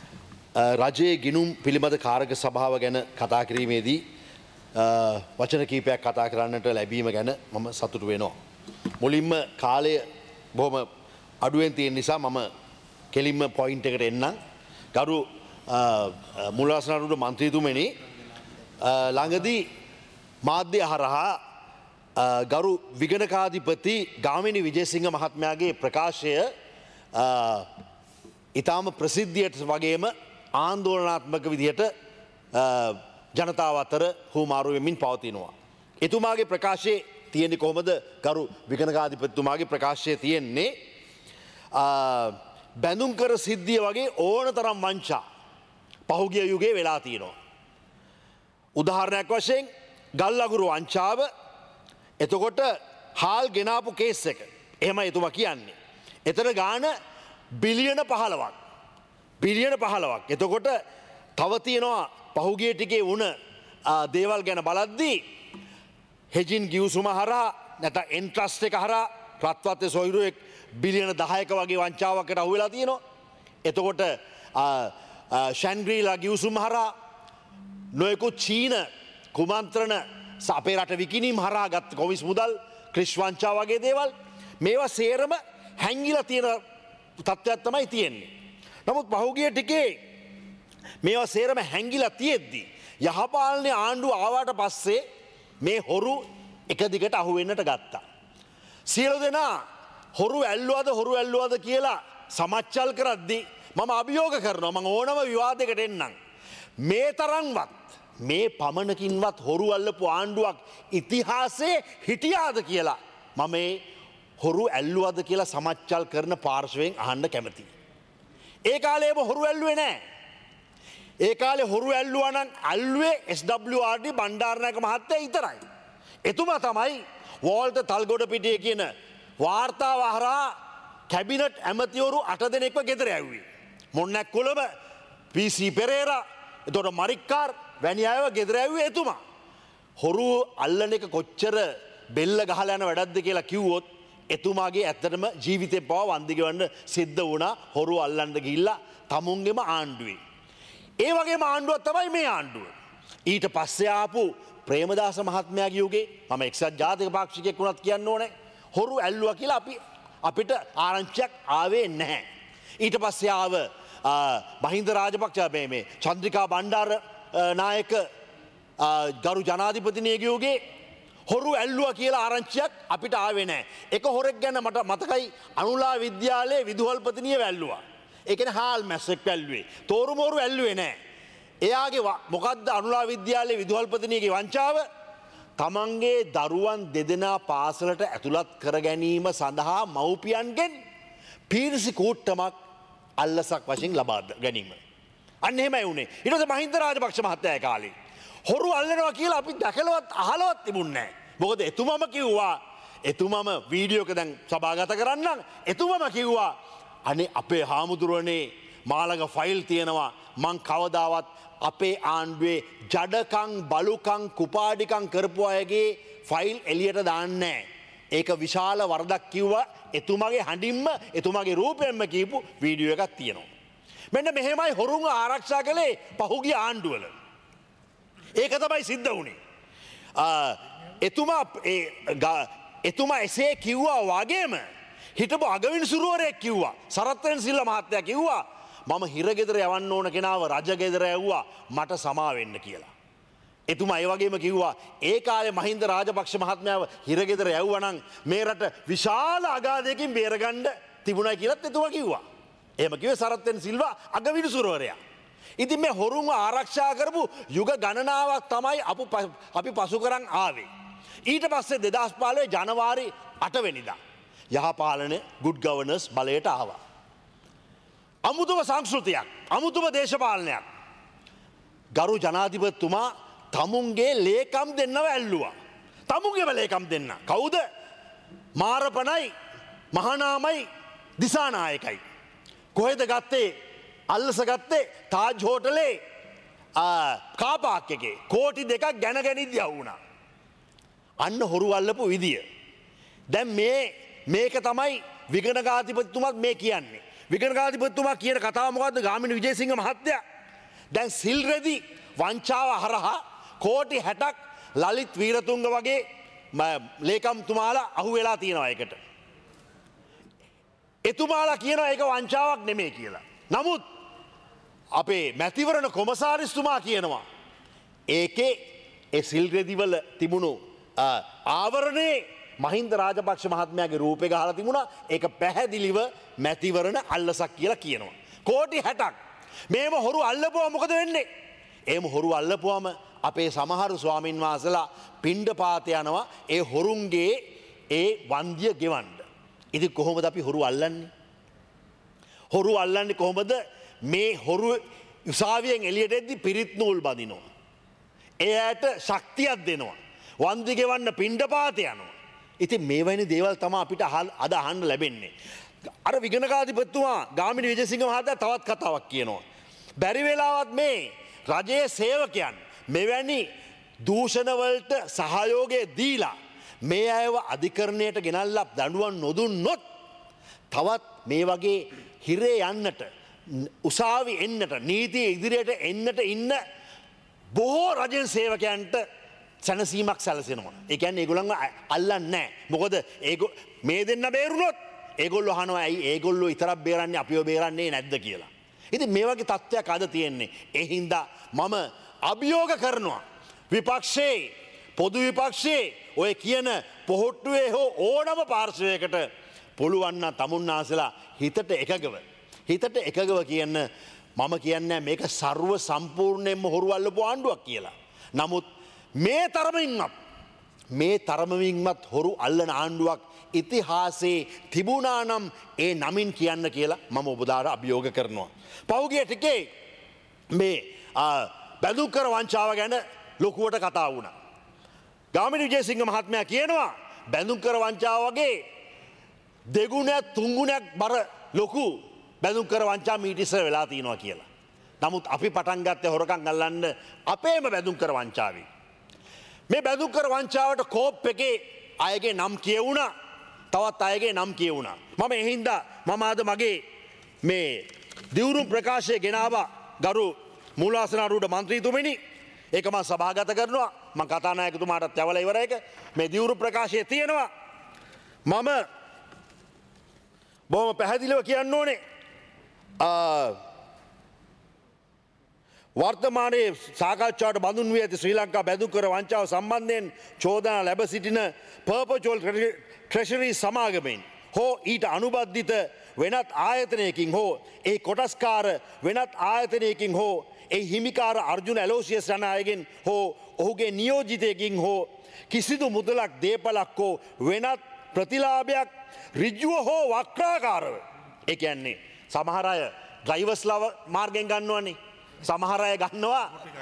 රජයේ ගිනුම් පිළිබඳ කාරක සභාව ගැන කතා කිරීමේදී වචන කීපයක් කතා කරන්නට ලැබීම ගැන මම සතුටු වෙනවා. මුලින්ම කාලය බොහොම අඩුවෙන් තියෙන නිසා මම කෙලින්ම පොයින්ට් එකට එන්නම්. ගරු මුල්වාසනාරුඩ මන්ත්‍රීතුමනි ළඟදී මාධ්‍ය හරහා ගරු විගණකාධිපති ගාමිණී විජේසිංහ මහත්මයාගේ ප්‍රකාශය ඉතාම ප්‍රසිද්ධියට වගේම ආන්දෝලනාත්මක විදිහට ජනතාව අතර හුමාරු වෙමින් පවතිනවා. එතුමාගේ ප්‍රකාශයේ තියෙන්නේ කොහොමද? ගරු විගණකාධිපතිතුමාගේ ප්‍රකාශයේ තියෙන්නේ බැඳුම් කර සිද්ධිය වගේ ඕන තරම් වංචා පහුගිය යුගයේ වෙලා තියෙනවා. උදාහරණයක් වශයෙන් ගල් අගුරු වංචාව, එතකොට හාල් ගෙනාපු කේස් එක. එහෙම එතුමා කියන්නේ. එතන ගාන බිලියන 15ක්. බිලියන 15ක්. එතකොට තව තියෙනවා පහුගිය ටිකේ වුණ දේවල් ගැන බලද්දී හෙජින් ගිවිසුම හරහා නැත්නම් එන්ට්‍රස්ට් එක හරහා රත්වත්තේ සොයුරුවෙක් බිලියන 10ක වගේ වංචාවකට අහු වෙලා තියෙනවා. එතකොට ෂැන්ග්‍රීලා ගිවිසුම හරහා නොයෙකුත් චීන කුමන්ත්‍රණ අපේ රට විකිණීම් හරහා ගත් කොමිස් මුදල් ක්‍රිෂ් වංචා වගේ දේවල් මේවා සේරම හැංගිලා තියෙන තත්ත්වයක් තමයි තියෙන්නේ. නමුත් පහුගිය ටිකේ මේවා සේරම හැංගිලා තියෙද්දි යහපාලන ආණ්ඩුව ආවට පස්සේ මේ හොරු එක දිගට අහු වෙන්නට ගත්තා. සියලු දෙනා හොරු ඇල්ලුවද කියලා සමච්චල් කරද්දී මම අභියෝග කරනවා. මම ඕනම විවාදයකට එන්නම්. මේ තරම්වත් මේ පමණකින්වත් හොරු අල්ලපු ආණ්ඩුවක් ඉතිහාසයේ හිටියාද කියලා මම මේ හොරු ඇල්ලුවද කියලා සමච්චල් කරන පාර්ශවයෙන් අහන්න කැමතියි. ඒ කාලේම හොරු ඇල්ලුවේ නැහැ. ඒ කාලේ හොරු ඇල්ලුවා නම් ඇල්ලුවේ SWRD බණ්ඩාරනායක මහත්තයා විතරයි. එතුමා තමයි වෝල්ටර් තල්ගොඩපිටිය කියන වාර්තාව හරහා කැබිනට් ඇමතිවරු 8 දෙනෙක්ව ගෙදර ඇව්වේ. මොන්නක් කොළඹ PC පෙරේරා එතකොට මරික්කාර් වැනි අයව ගෙදර ඇව්වේ එතුමා. හොරු අල්ලන එක කොච්චර බෙල්ල ගහලා යන වැඩක්ද කියලා කිව්වොත් එතුමාගේ ඇත්තටම ජීවිතේ පව වන්දි ගෙවන්න සිද්ධ වුණා හොරු අල්ලන්න ගිහිල්ලා තමුන්ගේම ආණ්ඩුවේ. ඒ වගේම ආණ්ඩුවක් තමයි මේ ආණ්ඩුව. ඊට පස්සේ ආපු ප්‍රේමදාස මහත්මයාගේ යුගේ මම එක්සත් ජාතික පාක්ෂිකයෙක් වුණත් කියන්න ඕනේ හොරු ඇල්ලුවා කියලා අපිට ආරංචියක් ආවේ නැහැ. ඊට පස්සේ ආව මහින්ද රාජපක්ෂ මේ චන්ද්‍රිකා බණ්ඩාර නායක ගරු ජනාධිපතිනියගේ යුගේ හොරු ඇල්ලුවා කියලා ආරංචියක් අපිට ආවේ නැහැ. එක හොරෙක් ගැන මට මතකයි අනුලා විද්‍යාලයේ විදුහල්පතිනිය වැල්ලුවා. ඒ කියන්නේ හාල් මැස්සෙක් වැල්ලුවේ. තෝරුමෝරු ඇල්ලුවේ නැහැ. එයාගේ මොකද්ද අනුලා විද්‍යාලයේ විදුහල්පතිනියගේ වංචාව? තමන්ගේ දරුවන් දෙදෙනා පාසලට ඇතුළත් කර ගැනීම සඳහා මව්පියන්ගෙන් පීරිසි කූට්ටමක් අල්ලසක් වශයෙන් ලබා ගැනීම. අන්න එහෙමයි වුණේ. ඊට පස්සේ මහින්ද රාජපක්ෂ මහත්තයා කාලේ හොරු අල්ලනවා කියලා අපි දැකලවත් අහලවත් තිබුණේ නැහැ. මොකද එතුමම කිව්වා එතුමම වීඩියෝ එක දැන් සභාගත කරන්නම් එතුමම කිව්වා අනේ අපේ හාමුදුරනේ මාළඟ ෆයිල් තියෙනවා මං කවදාවත් අපේ ආණ්ඩුවේ ජඩකම් බලුකම් කුපාඩිකම් කරපු අයගේ ෆයිල් එළියට දාන්නේ නැහැ. ඒක විශාල වරදක් කිව්වා එතුමාගේ හඬින්ම එතුමාගේ රූපයෙන්ම කියපු වීඩියෝ එකක් තියෙනවා. මෙන්න මෙහෙමයි හොරුන්ව ආරක්ෂා කළේ පහුගිය ආණ්ඩුවල. ඒක තමයි සිද්ධ වුණේ. එතුමා එසේ කිව්වා වගේම හිටපු අගවිනිසුරුවරයෙක් කිව්වා සරත්තරන් සිල්ල මහත්තයා කිව්වා මම හිරගෙදර යවන්න ඕන කෙනාව රජගෙදර ඇව්වා මට සමා වෙන්න කියලා. එතුමා ඒ වගේම කිව්වා ඒ කාලේ මහින්ද රාජපක්ෂ මහත්මයාව හිරගෙදර ඇව්වනම් මේ රට විශාල අගාධයකින් බේරගන්න තිබුණයි කියලාත් එතුමා කිව්වා. එහෙම කිව්වේ සරත්තරන් සිල්වා අගවිනිසුරුවරයා. ඉතින් මේ හොරුන්ව ආරක්ෂා කරපු යුග ගණනාවක් තමයි අපි පසු කරන් ආවේ. ඊට පස්සේ 2015 ජනවාරි 8 වෙනිදා යහපාලන good governance බලයට ආවා. අමුතුම සංස්කෘතියක්, අමුතුම දේශපාලනයක්. ගරු ජනාධිපතිතුමා තමුන්ගේ ලේකම් දෙන්නව ඇල්ලුවා. තමුන්ගේම ලේකම් දෙන්න. කවුද? මාරපණයි, මහානාමයි, දිසානායකයි. කොහෙද ගත්තේ? අල්ලස ගත්තේ තාජ් හෝටලේ කාපාක් එකේ කෝටි 2ක් ගැන ගැනිද්දී වුණා. අන්න හොරු අල්ලපු විදිය. දැන් මේක තමයි විගණකාධිපතිතුමාත් මේ කියන්නේ. විගණකාධිපතිතුමා කියන කතාව මොකද්ද? ගාමිණී විජේසිංහ මහත්තයා දැන් සිල්රෙදි වංචාව හරහා කෝටි 60ක් ලලිත් වීරතුංග වගේ ලේකම්තුමාලා අහු වෙලා තියෙනවා එකට. එතුමාලා කියනවා ඒක වංචාවක් නෙමෙයි කියලා. නමුත් අපේ මැතිවරණ කොමසාරිස්තුමා කියනවා ඒකේ ඒ සිල්රෙදිවල තිබුණු ආවරණේ මහින්ද රාජපක්ෂ මහත්මයාගේ රූපේ ගහලා තිබුණා. ඒක පැහැදිලිව මැතිවරණ අල්ලසක් කියලා කියනවා. කෝටි 60ක්. මේව හොරු අල්ලපුවා මොකද වෙන්නේ? එහෙම හොරු අල්ලපුවාම අපේ සමහර ස්වාමින් වහන්සේලා පිණ්ඩපාත යනවා ඒ හොරුන්ගේ ඒ වන්දිය ගෙවන්න. ඉතින් කොහොමද අපි හොරු අල්ලන්නේ? හොරු අල්ලන්නේ කොහොමද? මේ හොරු උසාවියෙන් එළියට එද්දි පිරිත් නූල් බඳිනවා. එයාට ශක්තියක් දෙනවා. වන්දි ගෙවන්න පිණ්ඩපාත යනවා. ඉතින් මේ වැනි දේවල් තමයි අපිට අද අහන්න ලැබෙන්නේ. අර විගණකාධිපතිතුමා ගාමිණී විජේසිංහ මහත්තයා තවත් කතාවක් කියනවා. බැරි වෙලාවත් මේ රජයේ සේවකයන් මෙවැනි දූෂණවලට සහයෝගය දීලා මේ අයව අධිකරණයට ගෙනල්ලා දඬුවම් නොදුන්නොත් තවත් මේ වගේ හිරේ යන්නට උසාවි එන්නට නීතිය ඉදිරියට එන්නට ඉන්න බොහෝ රජයෙන් සේවකයන්ට සැනසීමක් සැලසෙනවා. ඒ කියන්නේ ඒගොල්ලන්ව අල්ලන්නේ නැහැ. මොකද මේ දෙන්න බේරුණොත් ඒගොල්ලෝ අහනවා ඇයි ඒගොල්ලෝ විතරක් බේරන්නේ අපිව බේරන්නේ නැද්ද කියලා. ඉතින් මේ වගේ තත්ත්වයක් අද තියෙන්නේ. ඒ හින්දා මම අභියෝග කරනවා විපක්ෂයේ පොදු විපක්ෂයේ ඔය කියන පොහොට්ටුවේ හෝ ඕනම පාර්ශවයකට පුළුවන් නම් තමුන්නාසලා හිතට එකගව කියන්න මම කියන්නේ මේක ਸਰව සම්පූර්ණයෙන්ම හොරු අල්ලපු ආණ්ඩුවක් කියලා. නමුත් මේ තරමවින්වත් හොරු අල්ලන ආණ්ඩුවක් ඉතිහාසයේ තිබුණා නම් ඒ නමින් කියන්න කියලා මම ඔබදාට අභියෝග කරනවා. පහුගිය ටිකේ මේ බැදුම්කර වංචාව ගැන ලොකුවට කතා වුණා. ගාමිණී විජේසිංහ මහත්මයා කියනවා බැදුම්කර වංචාව වගේ දෙගුණයක් තුන්ගුණයක් බර ලොකු බැදුම්කර වංචා මීට ඉස්සර වෙලා තියෙනවා කියලා. නමුත් අපි පටන් ගත්තේ හොරකම් අල්ලන්න අපේම බැදුම්කර වංචාවෙන්. මේ බැදුම්කර වංචාවට කෝප් එකේ අයගේ නම් කියවුණා. තවත් අයගේ නම් කියවුණා. මම ඒ හින්දා මම අද මගේ මේ දිවුරුම් ප්‍රකාශය ගෙනාවා ගරු මූලාසනාරූඪ මන්ත්‍රීතුමනි. ඒක මම සභාගත කරනවා. මම කතානායකතුමාටත් යවලා ඉවරයි ඒක. මේ දිවුරුම් ප්‍රකාශයේ තියෙනවා. මම බොහොම පැහැදිලිව කියන්න ඕනේ වර්තමානයේ සාකච්ඡාවට බඳුන් වී ඇති ශ්‍රී ලංකා බැදුම්කර වංචාව සම්බන්ධයෙන් චෝදනා ලැබ සිටින පර්පචුවල් ට්‍රෙෂරි සමාගමෙන් හෝ ඊට අනුබද්ධිත වෙනත් ආයතනයකින් හෝ ඒ කොටස්කාර වෙනත් ආයතනයකින් හෝ ඒ හිමිකාර අර්ජුන ඇලෝසියස් යන අයගෙන් හෝ ඔහුගේ නියෝජිතයකින් හෝ කිසිදු මුදලක් දේපලක් හෝ වෙනත් ප්‍රතිලාභයක් ඍජුව හෝ වක්‍රාකාරව. ඒ කියන්නේ සමහර අය ඩ්‍රයිවර්ස්ලා මාර්ගෙන් ගන්නවනේ. සමහර අය ගන්නවා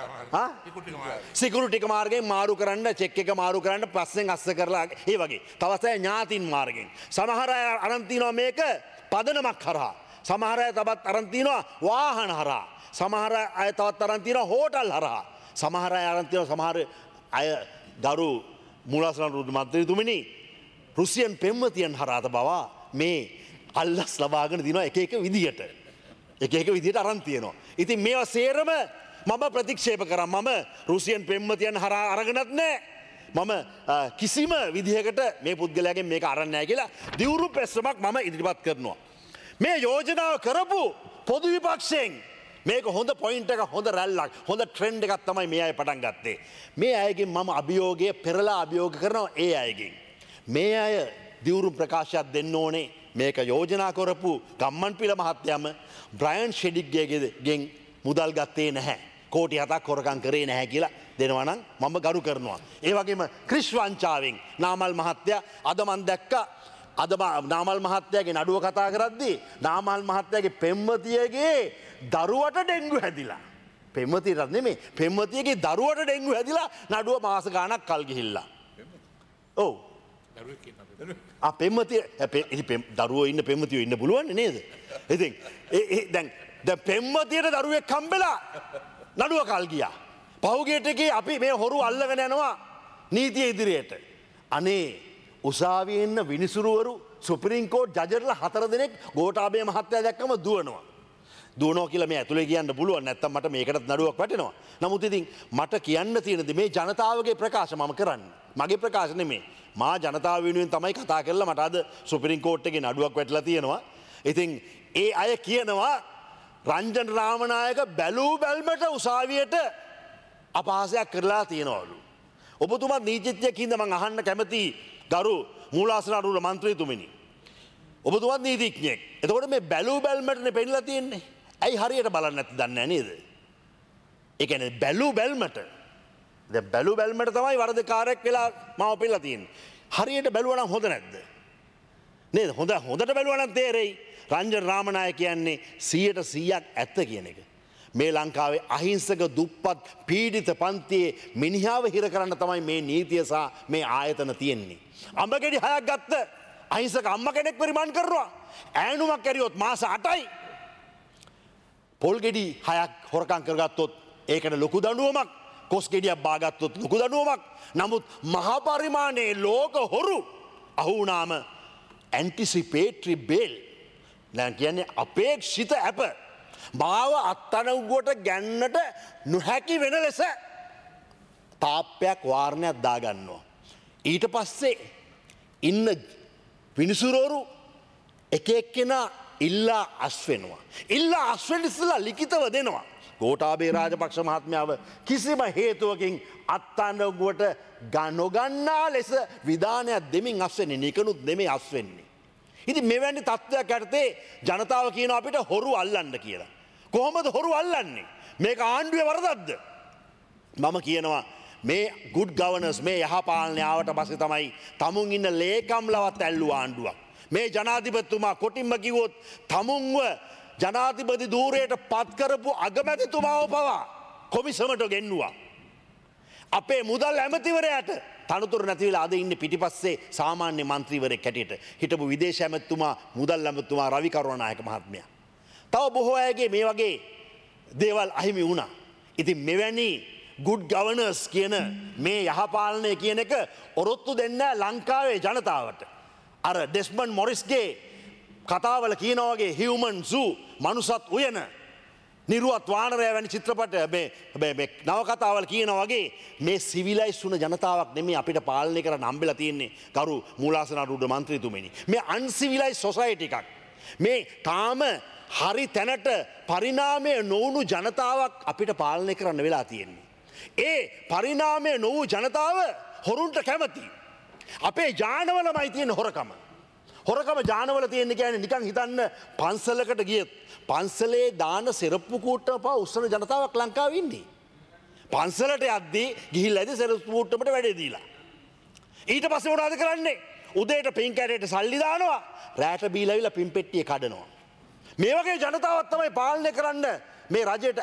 සිකුරිටි මාර්ගයෙන් මාරු කරන්න චෙක් එක මාරු කරන්න පස්සෙන් අස්ස කරලා ඒ වගේ. තවත් අය ඥාතින් මාර්ගෙන්. සමහර අය අරන් තිනවා මේක පදනමක් හරහා. සමහර අය තවත් අරන් තිනවා වාහන හරහා. සමහර අය තවත් අරන් තිනවා හෝටල් හරහා. සමහර අය අරන් තිනවා සමහර අය දරු මූලාසනාරූඪ මන්ත්‍රීතුමනි රුසියන් පෙම්වතියන් හරහාත බවා මේ අල්ලස් ලබාගෙන දිනවා එක විදියට. එක විදිහට අරන් තියෙනවා. ඉතින් මේවා සේරම මම ප්‍රතික්ෂේප කරා. මම රුසියන් පෙම්වතියන් හරහා අරගෙනත් නැහැ. මම කිසිම විදිහකට මේ පුද්ගලයාගෙන් මේක අරන් නැහැ කියලා දිවුරු ප්‍රශ්නයක් මම ඉදිරිපත් කරනවා. මේ යෝජනාව කරපු පොදු විපක්ෂයෙන් මේක හොඳ පොයින්ට් එකක් හොඳ රැල්ලක් හොඳ ට්‍රෙන්ඩ් එකක් තමයි මේ අය පටන් ගත්තේ. මේ අයගෙන් මම අභියෝගය පෙරලා අභියෝග කරනවා ඒ අයගෙන්. මේ අය දිවුරු ප්‍රකාශයක් දෙන්න ඕනේ. මේක යෝජනා කරපු ගම්මන්පිල මහත්තයම බ්‍රයන් ෂෙඩිග්ගෙන් මුදල් ගත්තේ නැහැ. කෝටි 7ක් හොරකම් කරේ නැහැ කියලා දෙනවා නම් මම ගරු කරනවා. ඒ වගේම ක්‍රිෂ් වංචාවෙන් නාමල් මහත්තයා අද මන් දැක්කා අද නාමල් මහත්තයාගේ නඩුව කතා කරද්දී නාමල් මහත්තයාගේ පෙම්වතියගේ දරුවට ඩෙන්ගු හැදිලා. පෙම්වතියට නෙමෙයි පෙම්වතියගේ දරුවට ඩෙන්ගු හැදිලා නඩුව මාස ගාණක් කල් ගිහිල්ලා. ඔව්. පෙම්මතිය දරුවෝ ඉන්න පෙම්මතියෝ ඉන්න පුළුවන් නේද? ඉතින් දැන් පෙම්මතියට දරුවෙක් හම්බෙලා නඩුව කල් ගියා. පහුගිය ටිකේ අපි මේ හොරු අල්ලගෙන යනවා නීතිය ඉදිරියට. අනේ උසාවියේ ඉන්න විනිසුරුවරු සුප්‍රීම කෝට් ජජර්ලා 4 දෙනෙක් ගෝඨාභය මහත්තයා දැක්කම දුවනවා. දුවනවා කියලා මේ ඇතුලේ කියන්න පුළුවන් නැත්තම් මට මේකටත් නඩුවක් වැටෙනවා. නමුත් ඉතින් මට කියන්න තියෙන දේ මේ ජනතාවගේ ප්‍රකාශ මම කරන්නේ. මගේ ප්‍රකාශ නෙමෙයි. මා ජනතාව වෙනුවෙන් තමයි කතා කරලා මට අද සුපිරිම් කෝට් එකේ නඩුවක් වැටලා තියෙනවා. ඉතින් ඒ අය කියනවා රංජන් රාමනායක බැලූ බැල්මට උසාවියට අපහාසයක් කරලා තියෙනවලු. ඔබතුමා නීතිඥයෙක් හින්දා මම අහන්න කැමති ගරු මූලාසනාරූඪ මන්ත්‍රීතුමනි. ඔබතුමා නීතිඥයෙක්. එතකොට මේ බැලූ බැල්මටනේ පෙන්නලා තියෙන්නේ. ඇයි හරියට බලන්නේ නැති දන්නේ නේද? ඒ කියන්නේ බැලූ බැල්මට. දැන් බැලූ බැල්මට තමයි වරදකාරයෙක් වෙලා මාව පෙන්නලා තියෙන්නේ. හරියට බැලුවා නම් හොඳ නැද්ද? නේද? හොඳට බැලුවා නම් තේරෙයි. රංජන් රාමනායක කියන්නේ 100% ඇත්ත කියන එක. මේ ලංකාවේ අහිංසක දුප්පත් පීඩිත පන්තියේ මිනිහාව හිර කරන්න තමයි මේ නීතිය සහ මේ ආයතන තියෙන්නේ. අඹගෙඩි 6ක් ගත්ත අහිංසක අම්ම කෙනෙක් පරිමාණ කරනවා. ඈනුමක් කැරියොත් මාස 8යි. පොල් ගෙඩි 6ක් හොරකම් කරගත්තොත් ඒකට ලොකු දඬුවමක්. කොස් ගෙඩියක් බාගත්තොත් ලොකු දඬුවමක්. නමුත් මහා පරිමාණයේ ලෝක හොරු අහු වුණාම ඇන්ටිසිපේටරි බේල් දැන් කියන්නේ අපේක්ෂිත අප මාව අත්අඩංගුවට ගන්නට නොහැකි වෙන ලෙස තාප්පයක් වාරණයක් දාගන්නවා. ඊට පස්සේ ඉන්න විනිසුරුවරු එක එක්කෙනා ඉල්ලා අස් වෙනවා. ඉල්ලා අස් වෙන්න ඉස්සෙල්ලා ලිඛිතව දෙනවා. ගෝඨාභය රාජපක්ෂ මහත්මයාව කිසිම හේතුවකින් අත්අඩංගුවට නොගන්නා ලෙස විධානයක් දෙමින් අස් වෙන්නේ. නිකනුත් නෙමෙයි අස් වෙන්නේ. ඉතින් මෙවැනි තත්ත්වයක් යටතේ ජනතාව කියනවා අපිට හොරු අල්ලන්න කියලා. කොහොමද හොරු අල්ලන්නේ? මේක ආණ්ඩුවේ වරදක්ද? මම කියනවා මේ good governance මේ යහපාලනය ආවට පස්සේ තමයි තමුන් ඉන්න ලේකම්ලවත් ඇල්ලුවා ආණ්ඩුවක්. මේ ජනාධිපතිතුමා කොටින්ම කිව්වොත් තමුන්ව ජනාධිපති ධූරයට පත් කරපු අගමැතිතුමාව පවා කොමිසමට ගෙන්නුවා. අපේ මුදල් ඇමතිවරයාට තනතුරු නැති වෙලා අද ඉන්නේ පිටිපස්සේ සාමාන්‍ය മന്ത്രിවරයෙක් හැටියට හිටපු විදේශ ඇමතිතුමා මුදල් ඇමතිතුමා රවි කරුණානායක මහත්මයා. තව බොහෝ අයගේ මේ වගේ දේවල් අහිමි වුණා. ඉතින් මෙවැනි good governance කියන මේ යහපාලනය කියන එක ඔරොත්තු දෙන්න ලංකාවේ ජනතාවට. අර ඩෙස්මන්ඩ් මොරිස්ගේ කතාවල කියනා වගේ human zoo මනුසත් උයන නිරුවත් වානරය වැනි චිත්‍රපට මේ නවකතාවල කියනා වගේ මේ සිවිලයිස් වුණ ජනතාවක් නෙමෙයි අපිට පාලනය කරන්න හම්බෙලා තියෙන්නේ ගරු මූලාසනාරූඪ මන්ත්‍රීතුමනි. මේ අන්සිවිලයිස් සොසයිටි එකක්. මේ තාම හරි තැනට පරිණාමය නොවුණු ජනතාවක් අපිට පාලනය කරන්න වෙලා තියෙන්නේ. ඒ පරිණාමය නොවූ ජනතාව හොරුන්ට කැමති. අපේ ජානවලමයි තියෙන හොරකම. හොරකම ජානවල තියෙන්නේ කියන්නේ නිකන් හිතන්න පන්සලකට ගියත් පන්සලේ දාන සෙරප්පු කූට්ටම පවා උස්සන ජනතාවක් ලංකාවේ ඉන්නේ. පන්සලට යද්දී ගිහිල්ලා ඉතින් සෙරප්පු කූට්ටමට වැඩේ දීලා. ඊට පස්සේ මොනවද කරන්නේ? උදේට පින් කැටේට සල්ලි දානවා, රැට බීලා විලා පින් පෙට්ටිය කඩනවා. මේ වගේ ජනතාවක් තමයි පාලනය කරන්න මේ රජයට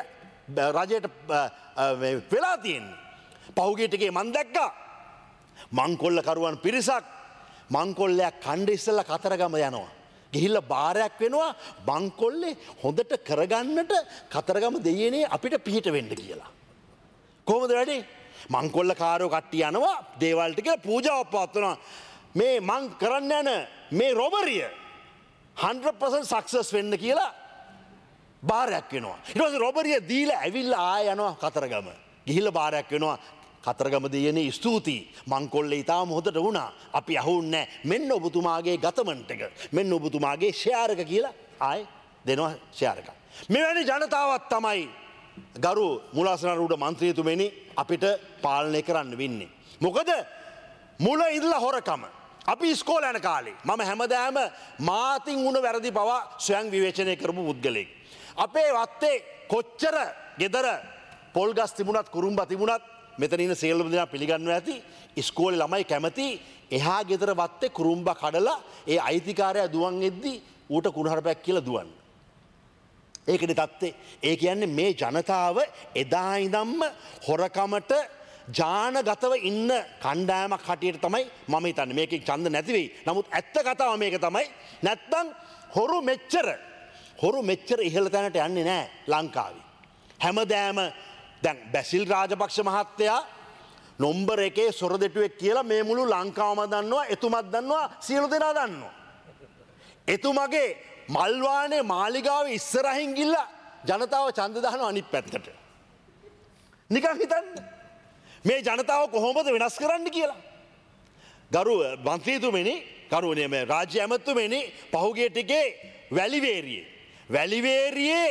වෙලා තියෙන්නේ. පහුගිය ටිකේ මම දැක්කා මංකොල්ල කරුවන් පිරිසක් මංකොල්ලයක් කණ්ඩ ඉස්සෙල්ලා කතරගම යනවා. ගිහිල්ලා බාරයක් වෙනවා මංකොල්ලේ හොඳට කරගන්නට කතරගම දෙයියනේ අපිට පිහිට වෙන්න කියලා. කොහොමද වැඩේ? මංකොල්ල කාරෝ කට්ටිය යනවා දේවල් ටික පූජාවක් පවත්වනවා. මේ මං කරන්න යන මේ රොබරිය 100% සක්සස් වෙන්න කියලා බාරයක් වෙනවා. ඊට පස්සේ රොබරිය දීලා ඇවිල්ලා ආය යනවා කතරගම. ගිහිල්ලා බාරයක් වෙනවා කතරගම දෙයනේ ස්තුතියි. මංකොල්ලේ ඊටාම හොදට වුණා. අපි අහුන්නේ මෙන්න ඔබතුමාගේ ගතමන්ට් එක. මෙන්න ඔබතුමාගේ ෂෙයාර් එක කියලා ආය දෙනවා ෂෙයාර් එක. මෙවැනි ජනතාවක් තමයි ගරු මූලාසනාරූඪ මන්ත්‍රීතුමනි අපිට පාලනය කරන්න වෙන්නේ. මොකද මුල ඉඳලා හොරකම අපි ඉස්කෝලේ යන කාලේ මම හැමදාම මාතින් වුණ වැරදි පවා ස්වයං විවේචනය කරපු පුද්ගලෙක්. අපේ වත්තේ කොච්චර ගෙදර පොල් ගස් තිබුණත් කුරුම්බා තිබුණත් මෙතන ඉන්න සියලුම දෙනා පිළිගන්නවා ඇති ඉස්කෝලේ ළමයි කැමති එහා ගෙදර වත්තේ කුරුම්බා කඩලා ඒ අයිතිකාරයා දුවන් එද්දි ඌට කුණහරුපයක් කියලා දුවන්න. ඒකනේ තත්ත්වේ. ඒ කියන්නේ මේ ජනතාව එදා ඉඳන්ම හොරකමට ජානගතව ඉන්න කණ්ඩායමක් හැටියට තමයි මම හිතන්නේ. මේකේ ඡන්ද නැති වෙයි. නමුත් ඇත්ත කතාව මේක තමයි. නැත්තම් හොරු මෙච්චර ඉහළ තැනට යන්නේ නැහැ ලංකාවේ. හැමදාම දැන් බැසිල් රාජපක්ෂ මහත්තයා නොම්බර 1 සොරදෙටුවෙක් කියලා මේ මුළු ලංකාවම දන්නවා, එතුමත් දන්නවා, සියලු දෙනා දන්නවා. එතුමගේ මල්වානේ මාලිගාවේ ඉස්සරහින් ගිහිල්ලා ජනතාව ඡන්ද දානවා අනිත් පැත්තට. නිකන් හිතන්න. මේ ජනතාව කොහොමද වෙනස් කරන්න කියලා. ගරු මන්ත්‍රීතුමනි, ගරුණීය මේ රාජ්‍ය ඇමතුමනි, පහුගිය ටිකේ වැලිවේරියේ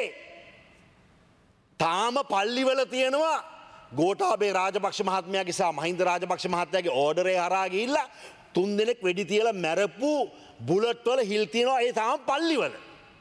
තාම පල්ලිවල තියෙනවා ගෝඨාභය රාජපක්ෂ මහත්මයාගේ සහ මහින්ද රාජපක්ෂ මහත්තයාගේ ඕඩරේ හරහා ගිහිල්ලා 3 දෙනෙක් වෙඩි තියලා මැරපු බුලට් වල හිල් තියෙනවා ඒ තාම පල්ලිවල.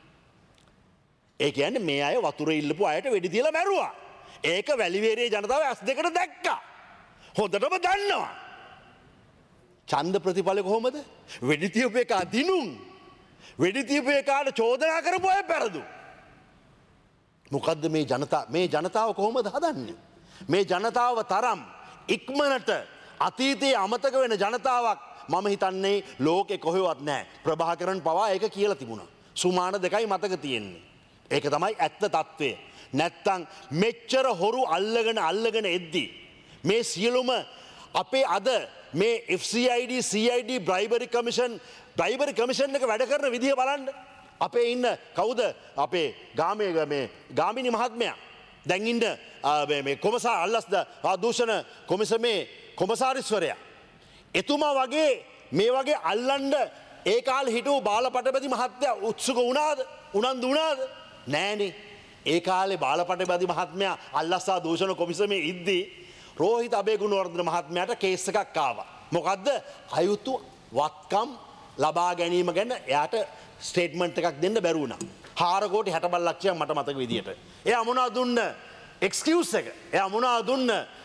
ඒ කියන්නේ මේ අය වතුර ඉල්ලපු අයට වෙඩි තියලා මැරුවා. ඒක වැලිවේරියේ ජනතාව ඇස් දෙකට දැක්කා. හොඳටම දන්නවා. ඡන්ද ප්‍රතිඵල කොහොමද? වෙඩි තියපු එක දිනුම්. වෙඩි තියපු එකාට චෝදනා කරපු අය පෙරදු. මොකද්ද මේ ජනතාව කොහොමද හදන්නේ? මේ ජනතාව තරම් ඉක්මනට අතීතයේ අමතක වෙන ජනතාවක් මම හිතන්නේ ලෝකෙ කොහෙවත් නැහැ. ප්‍රභාකරන් පවා ඒක කියලා තිබුණා. සුමාන දෙකයි මතක තියෙන්නේ. ඒක තමයි ඇත්ත తත්වය. නැත්තම් මෙච්චර හොරු අල්ලගෙන එද්දි මේ සියලුම අපේ අද මේ FCID CID බ්‍රයිබරි කමිෂන් එක වැඩ කරන විදිහ බලන්න. අපේ ඉන්න කවුද අපේ ගාමිණි මහත්මයා දැන් ඉන්න මේ කොමසා අල්ලස්ද දූෂණ කොමිසමේ කොමසාරිස්වරයා. එතුමා වගේ මේ වගේ අල්ලන්න ඒ කාලේ හිටපු බාලපටපති මහත්තයා උත්සුක වුණාද? උනන්දු වුණාද? නෑනේ. ඒ කාලේ බාලපටපති මහත්මයා අල්ලස්සා දූෂණ කොමිසමේ ඉද්දී රෝහිත අබේගුණවර්ධන මහත්මයාට කේස් එකක් ආවා. මොකද්ද? අයුතු වත්කම් ලබා ගැනීම ගැන එයාට ස්ටේට්මන්ට් එකක් දෙන්න බැරි වුණා. 4 කෝටි 60 ලක්ෂයක් මට මතක විදියට. එයා මොනවා දුන්න එක්ස්කියුස් එක. එයා මොනවා දුන්න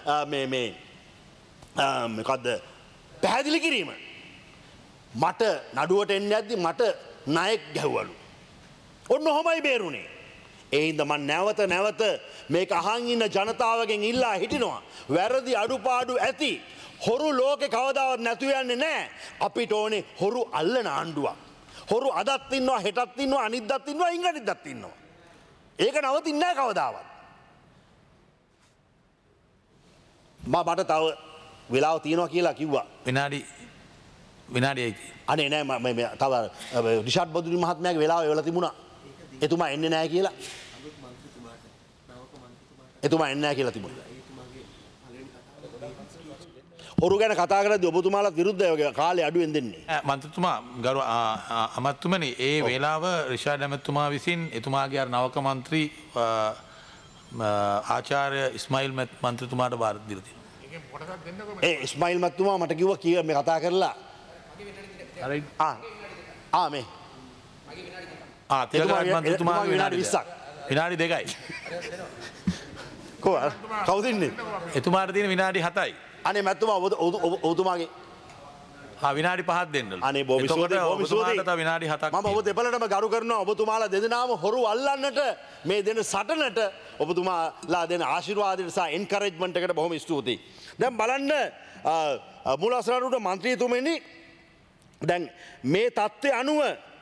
මොකද්ද? පැහැදිලි කිරීම. මට නඩුවට එන්න යද්දි මට ණයෙක් ගැහුවලු. ඔන්න ඔහොමයි බේරුනේ. ඒ හින්දා මම නැවත මේක අහන් ඉන්න ජනතාවගෙන් ඉල්ලා හිටිනවා. වැරදි අඩුපාඩු ඇති. හොරු ලෝකේ කවදාවත් නැතු යන්නේ නැහැ. අපිට ඕනේ හොරු අල්ලන ආණ්ඩුවක්. හොරු අදත් ඉන්නවා, හෙටත් ඉන්නවා, අනිද්දාත් ඉන්නවා, ඉංගනිද්දාත් ඉන්නවා. ඒක නවතින්නේ නැහැ කවදාවත්. මට තව වෙලාව තියෙනවා කියලා කිව්වා. විනාඩියයි. අනේ නෑ මම තව රිෂාඩ් බදුරි මහත්මයාගේ වෙලාව එවලා තිබුණා. එතුමා එන්නේ නැහැ කියලා. එතුමා එන්නේ නැහැ කියලා තිබුණා. හොරු ගැන කතා කරද්දී ඔබතුමාලත් විරුද්ධයි කාලේ අඩුවෙන් දෙන්නේ. මන්ත්‍රතුමා ගරු අමත්තුමනි ඒ වේලාව රිෂාඩ් ඇමතුමා විසින් එතුමාගේ අර නවක මන්ත්‍රී ආචාර්ය ඉස්මායිල් මන්ත්‍රතුමාට බාර දීලා තියෙනවා. ඒ ඉස්මායිල් මන්ත්‍රතුමා මට කිව්වා කීය මේ කතා කරලා මේ තිලකරත්න මන්ත්‍රතුමාගේ විනාඩි 20ක්. විනාඩි 2යි. කවුද ඉන්නේ? එතුමාට තියෙන විනාඩි 7යි. අනේ මැතිතුමා ඔබතුමාගේ විනාඩි 5ක් දෙන්න. අනේ බොහොම ස්තුතියි. විනාඩි 7ක්. මම ඔබ දෙපළටම ගරු කරනවා. ඔබතුමාලා දෙදෙනාම හොරු අල්ලන්නට මේ දෙන සටනට ඔබතුමාලා දෙන ආශිර්වාදයට සහ එන්කරේජ්මන්ට් එකට බොහොම ස්තුතියි. දැන් බලන්න මූලාශ්‍රාරුට මන්ත්‍රීතුමනි දැන් මේ තත්ත්වය අනුව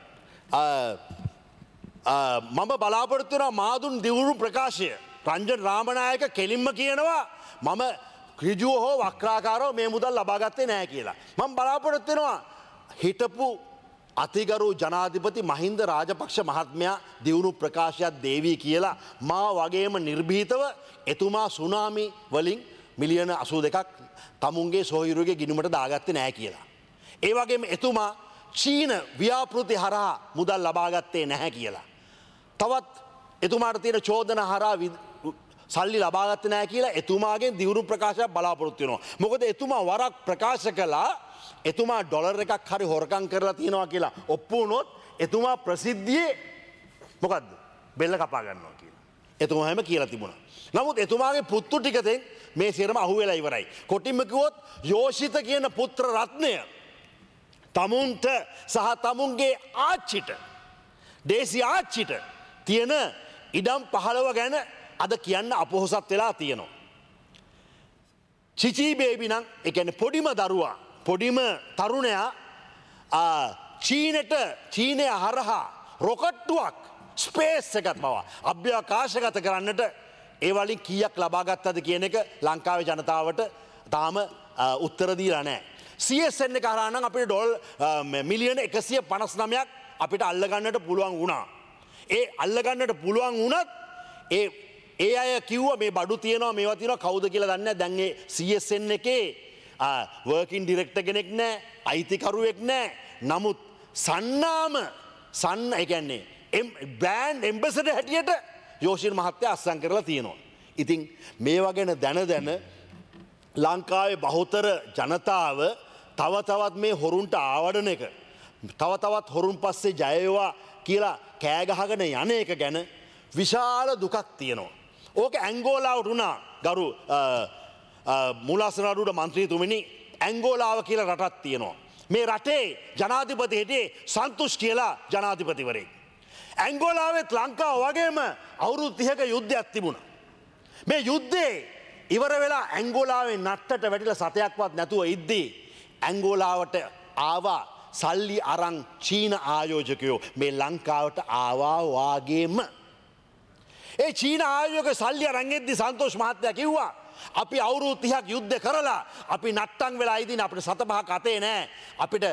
මම බලාපොරොත්තු වෙනවා මාදුන් දියුණු ප්‍රකාශය රංජන් රාමනායක කෙලින්ම කියනවා මම ඍජුව හෝ වක්‍රාකාරව මේ මුදල් ලබා ගත්තේ නැහැ කියලා. මම බලාපොරොත්තු වෙනවා හිටපු අතිගරු ජනාධිපති මහින්ද රාජපක්ෂ මහත්මයා දියුණු ප්‍රකාශයක් දේවි කියලා මා වගේම නිර්භීතව එතුමා සුනාමි වලින් මිලියන 82ක් තමුන්ගේ සොහිරුගේ ගිණුමට දාගත්තේ නැහැ කියලා. ඒ වගේම එතුමා චීන ව්‍යාපෘති හරහා මුදල් ලබා ගත්තේ නැහැ කියලා. තවත් එතුමාට තියෙන චෝදනා හරහා සල්ලි ලබාගත්තේ නැහැ කියලා එතුමාගෙන් දියුණු ප්‍රකාශයක් බලාපොරොත්තු වෙනවා. මොකද එතුමා වරක් ප්‍රකාශ කළා එතුමා ඩොලර් එකක් හරි හොරකම් කරලා තියෙනවා කියලා ඔප්පු වුණොත් එතුමා ප්‍රසිද්ධියේ මොකද්ද? බෙල්ල කපා ගන්නවා කියලා. එතුමා හැම කියලා තිබුණා. නමුත් එතුමාගේ පුත්තු ටිකෙන් මේ සියරම අහුවෙලා ඉවරයි. කොටින්ම කිව්වොත් යෝෂිත කියන පුත්‍ර රත්නය තමුන්ට සහ තමුන්ගේ ආච්චිට දේශී ආච්චිට තියෙන ඉඩම් 15 ගැන අද කියන්න අපොහොසත් වෙලා තියෙනවා. චිචී බේබි නම් ඒ කියන්නේ පොඩිම දරුවා පොඩිම තරුණයා චීනය හරහා රොකට්ටුවක් ස්පේස් එකක් පවා අභ්‍යවකාශගත කරන්නට ඒ වලින් කීයක් ලබා ගත්තද කියන එක ලංකාවේ ජනතාවට තාම උත්තර දීලා නැහැ. CSN එක හරහා නම් අපිට ඩොලර් මිලියන 159ක් අපිට අල්ලගන්නට පුළුවන් වුණා. ඒ අල්ලගන්නට පුළුවන් වුණත් ඒ අය කිව්ව මේ බඩු තියනවා මේවා තියනවා කවුද කියලා දන්නේ නැහැ. දැන් ඒ CSN එකේ වර්කින් ඩිරෙක්ටර් කෙනෙක් නැහැ, අයිතිකරුවෙක් නැහැ. නමුත් ඒ කියන්නේ බ්‍රෑන්ඩ් එම්බැසඩර් හැටියට යෝෂින් මහත්තයා අස්සම් කරලා තියෙනවා. ඉතින් මේවා ගැන දැන ලංකාවේ බහුතර ජනතාව තව තවත් මේ හොරුන්ට ආවඩන එක, තව තවත් හොරුන් පස්සේ ජය වේවා කියලා කෑ ගහගෙන යන එක ගැන විශාල දුකක් තියෙනවා. ඕක ඇංගෝලාවට වුණා ගරු මූලාසනාරූඪ මන්ත්‍රීතුමනි. ඇංගෝලාව කියලා රටක් තියෙනවා. මේ රටේ ජනාධිපති හිටියේ සන්තුෂ් කියලා ජනාධිපතිවරයෙක්. ඇංගෝලාවෙත් ලංකාව වගේම අවුරුදු 30ක යුද්ධයක් තිබුණා. මේ යුද්ධේ ඉවර වෙලා ඇංගෝලාවේ නට්ටට වැටිලා සතයක්වත් නැතුව ඉද්දී ඇංගෝලාවට ආවා සල්ලි අරන් චීන ආයෝජකයෝ මේ ලංකාවට ආවා වාගේම. ඒ චීන ආයෝජක සල්ලි අරන් එද්දී සන්තෝෂ් මහත්තයා කිව්වා අපි අවුරුදු 30ක් යුද්ධ කරලා අපි නට්ටම් වෙලා ඉදින් අපිට සත පහක් අතේ නෑ, අපිට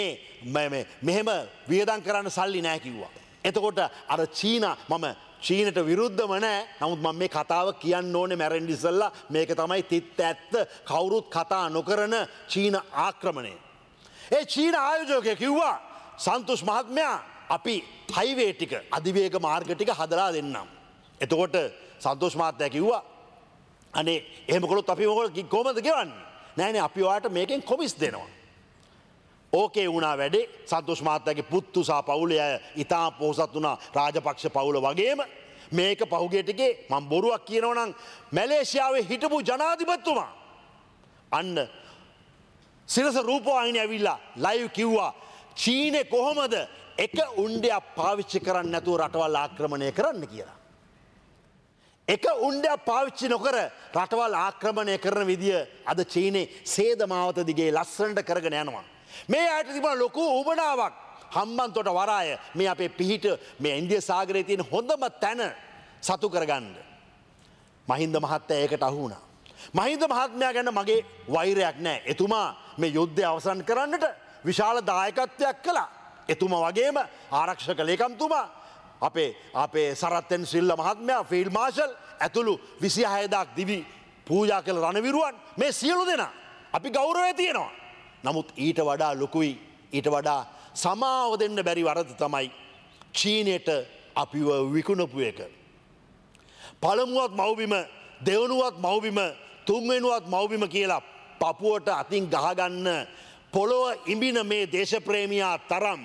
මෙහෙම වියදම් කරන්න සල්ලි නෑ කිව්වා. එතකොට අර මම චීනට විරුද්ධම නෑ, නමුත් මම මේ කතාව කියන්න ඕනේ මැරෙන්න ඉස්සෙල්ලා. මේක තමයි තිත්ත ඇත්ත, කවුරුත් කතා නොකරන චීන ආක්‍රමණය. ඒ චීන ආයෝජකයා කිව්වා සන්තෝෂ් මහත්මයා අපි හයිවේ ටික අධිවේග මාර්ග ටික හදලා දෙන්නම්. එතකොට සන්තෝෂ් මහත්තයා කිව්වා අනේ එහෙම කළොත් අපි කොහොමද ගෙවන්නේ? නෑනේ අපි ඔයාලට මේකෙන් කොමිස් දෙනවා. ඕකේ වුණා වැඩේ. සන්තෝෂ් මහත්තයාගේ පුත්තු සහ පවුලේ අය ඉතාම පොහොසත් වුණා රාජපක්ෂ පවුල වගේම. මේක පහුගිය ටිකේ මම බොරුවක් කියනවා නම් මැලේසියාවේ හිටපු ජනාධිපතිතුමා අන්න සිරස රූපවාහිනිය ඇවිල්ලා ලයිව් කිව්වා චීනේ කොහොමද එක උණ්ඩයක් පාවිච්චි කරන්නේ නැතුව රටවල් ආක්‍රමණය කරන්න කියලා. එක උණ්ඩයක් පාවිච්චි නොකර රටවල් ආක්‍රමණය කරන විදිය අද චීනේ සේදමාවත දිගේ ලස්සනට කරගෙන යනවා. මේ අයට තිබුණ ලොකු උවමනාවක් හම්බන්තොට වරාය මේ අපේ පිහිට මේ ඉන්දියා සාගරයේ තියෙන හොඳම තැන සතු කරගන්න. මහින්ද මහත්තයා ඒකට අහු වුණා. මහින්ද මහත්මයා ගැන මගේ වෛරයක් නැහැ. එතුමා මේ යුද්ධය අවසන් කරන්නට විශාල දායකත්වයක් කළා. එතුමා වගේම ආරක්ෂක ලේකම්තුමා අපේ සරත්තෙන් සිල්ල මහත්මයා ෆීල්ඩ් මාර්ෂල් ඇතුළු 26000ක් දිවි පූජා කළ රණවිරුවන් මේ සියලු දෙනා අපි ගෞරවය තියෙනවා. නමුත් ඊට වඩා ලොකුයි, ඊට වඩා සමාව දෙන්න බැරි වරද තමයි චීනයට අපිව විකුණපු එක. පළමුවත් මව්බිම, දෙවනුවත් මව්බිම, තුන්වෙනුවත් මව්බිම කියලා පපුවට අතින් ගහගන්න පොළොව ඉඹින මේ දේශප්‍රේමියා තරම්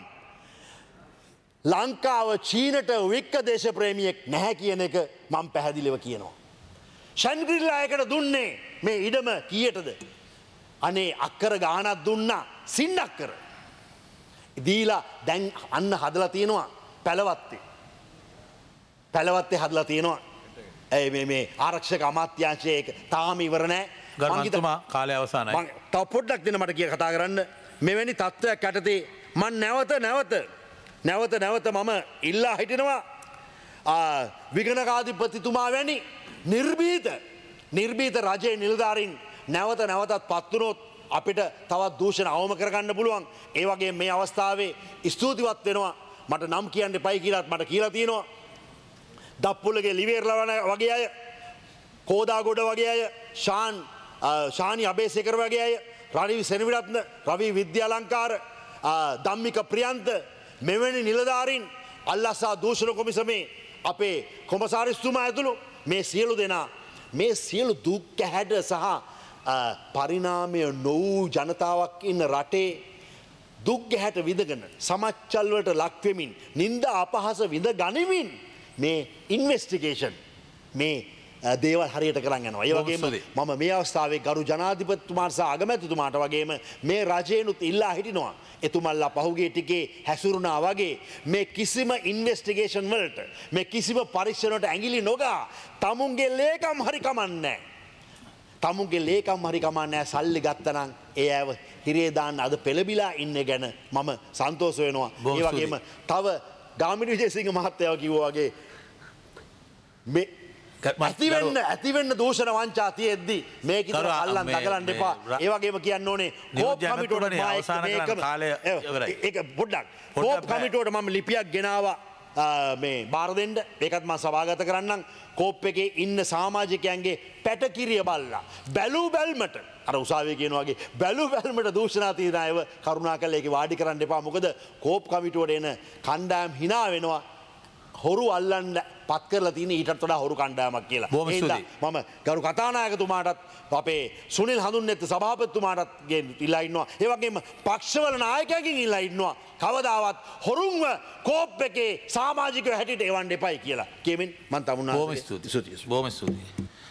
ලංකාව චීනට වික්ක දේශප්‍රේමියෙක් නැහැ කියන එක මම පැහැදිලිව කියනවා. ෂැන්ග්‍රීලා එකට දුන්නේ මේ ඉඩම කීයටද? අනේ අක්කර ගානක් දුන්නා, සින් අක්කර. දීලා දැන් අන්න හදලා තියෙනවා පැලවත්තේ. පැලවත්තේ හදලා තියෙනවා. මේ ආරක්ෂක අමාත්‍යාංශයේ තාම ඉවර නැහැ. ගරුතුමා කාලය අවසానයි. මම තව පොඩ්ඩක් දෙන්න මට කතා කරන්න. මෙවැනි තත්ත්වයක් යටතේ මම නැවත මම ඉල්ලා හිටිනවා විගණකාධිපතිතුමා වැනි නිර්භීත රජයේ නිලධාරීන් නැවතත් පත්වුණොත් අපිට තවත් දූෂණ අවම කරගන්න පුළුවන්. ඒ වගේ මේ අවස්ථාවේ ස්තුතිවත් වෙනවා. මට නම් කියන්න එපයි කියලාත් මට කියලා තියෙනවා. දප්පුලගේ ලිවේර්ලවන වගේ අය, කෝදාගොඩ වගේ අය, ශානි අබේසේකර වගේ අය, රනිවි සෙනවිරත්න, රවි විද්‍යාලංකාර, ධම්මික ප්‍රියන්ත මෙවැනි නිලධාරීන් අල්ලස්සා දූෂණ කොමිසමේ අපේ කොමසාරිස්තුමා ඇතුළු මේ සියලු දෙනා මේ සියලු දුක් කැහැඩ සහ පරිණාමය නොවූ ජනතාවක් ඉන්න රටේ දුක් ගැහැට විඳගෙන සමච්චල්වලට ලක්වෙමින් නින්ද අපහස විඳ ගනිමින් මේ ඉන්වෙස්ටිගේෂන් මේ දේවල් හරියට කරන්න යනවා. ඒ වගේම මම මේ අවස්ථාවේ ගරු ජනාධිපතිතුමාට සහ අගමැතිතුමාට වගේම මේ රජයනුත් ඉල්ලා හිටිනවා. එතුමල්ලා පහුගිය ටිකේ හැසිරුණා වගේ මේ කිසිම ඉන්වෙස්ටිගේෂන් වලට, මේ කිසිම පරීක්ෂණවලට ඇඟිලි නොගා තමුන්ගේ ලේකම් හරි කමන්නේ. තමුන්ගේ ලේකම් හරි කමන්නේ සල්ලි ගත්තනම් ඒ අයව හිරේ දාන්න අද පෙළබිලා ඉන්නේ ගැන මම සන්තෝෂ වෙනවා. ඒ වගේම තව ගාමිණී විජේසිංහ මහත්තයා කිව්වා වගේ මේ ඇතිවෙන්න දූෂණ වංචා තියෙද්දි මේක ඉතින් අල්ලන් දගලන්න එපා. ඒ වගේම කියන්න ඕනේ කෝප් කමිටුවට ඒක පොඩ්ඩක් කෝප් කමිටුවට මම ලිපියක් ගෙනාවා මේ බාරදෙන්ඩ ඒකත් මා සභාගත කරන්නම් කෝප් එකේ ඉන්න සාමාජිකයන්ගේ පැටකිරිය බල්ලා. බැලූ බැල්මට අර උසාවේ කියනවාගේ බැලු බැල්මට දූෂනාතීනායව කරුණා කල එක වාඩි කරන්න එපා මොකද කෝප් කමිටුවට එන කණ්ඩායම් හිනා වෙනවා හොරු අල්ලන්න පත් කරලා තියෙන ඊටත් වඩා හොරු කණ්ඩායමක් කියලා. මම ගරු කතානායකතුමාටත් අපේ සුනිල් හඳුන්නෙත් සභාපතිතුමාටත් ඉල්ලා ඉන්නවා. ඒ වගේම පක්ෂවල නායකයන්ගෙන් ඉල්ලා ඉන්නවා. කවදාවත් හොරුන්ව කෝප් එකේ සමාජිකයෝ හැටියට එවන්න එපයි කියලා. කියමින් මම තමුන්නාගේ බොහොම ස්තුතියි.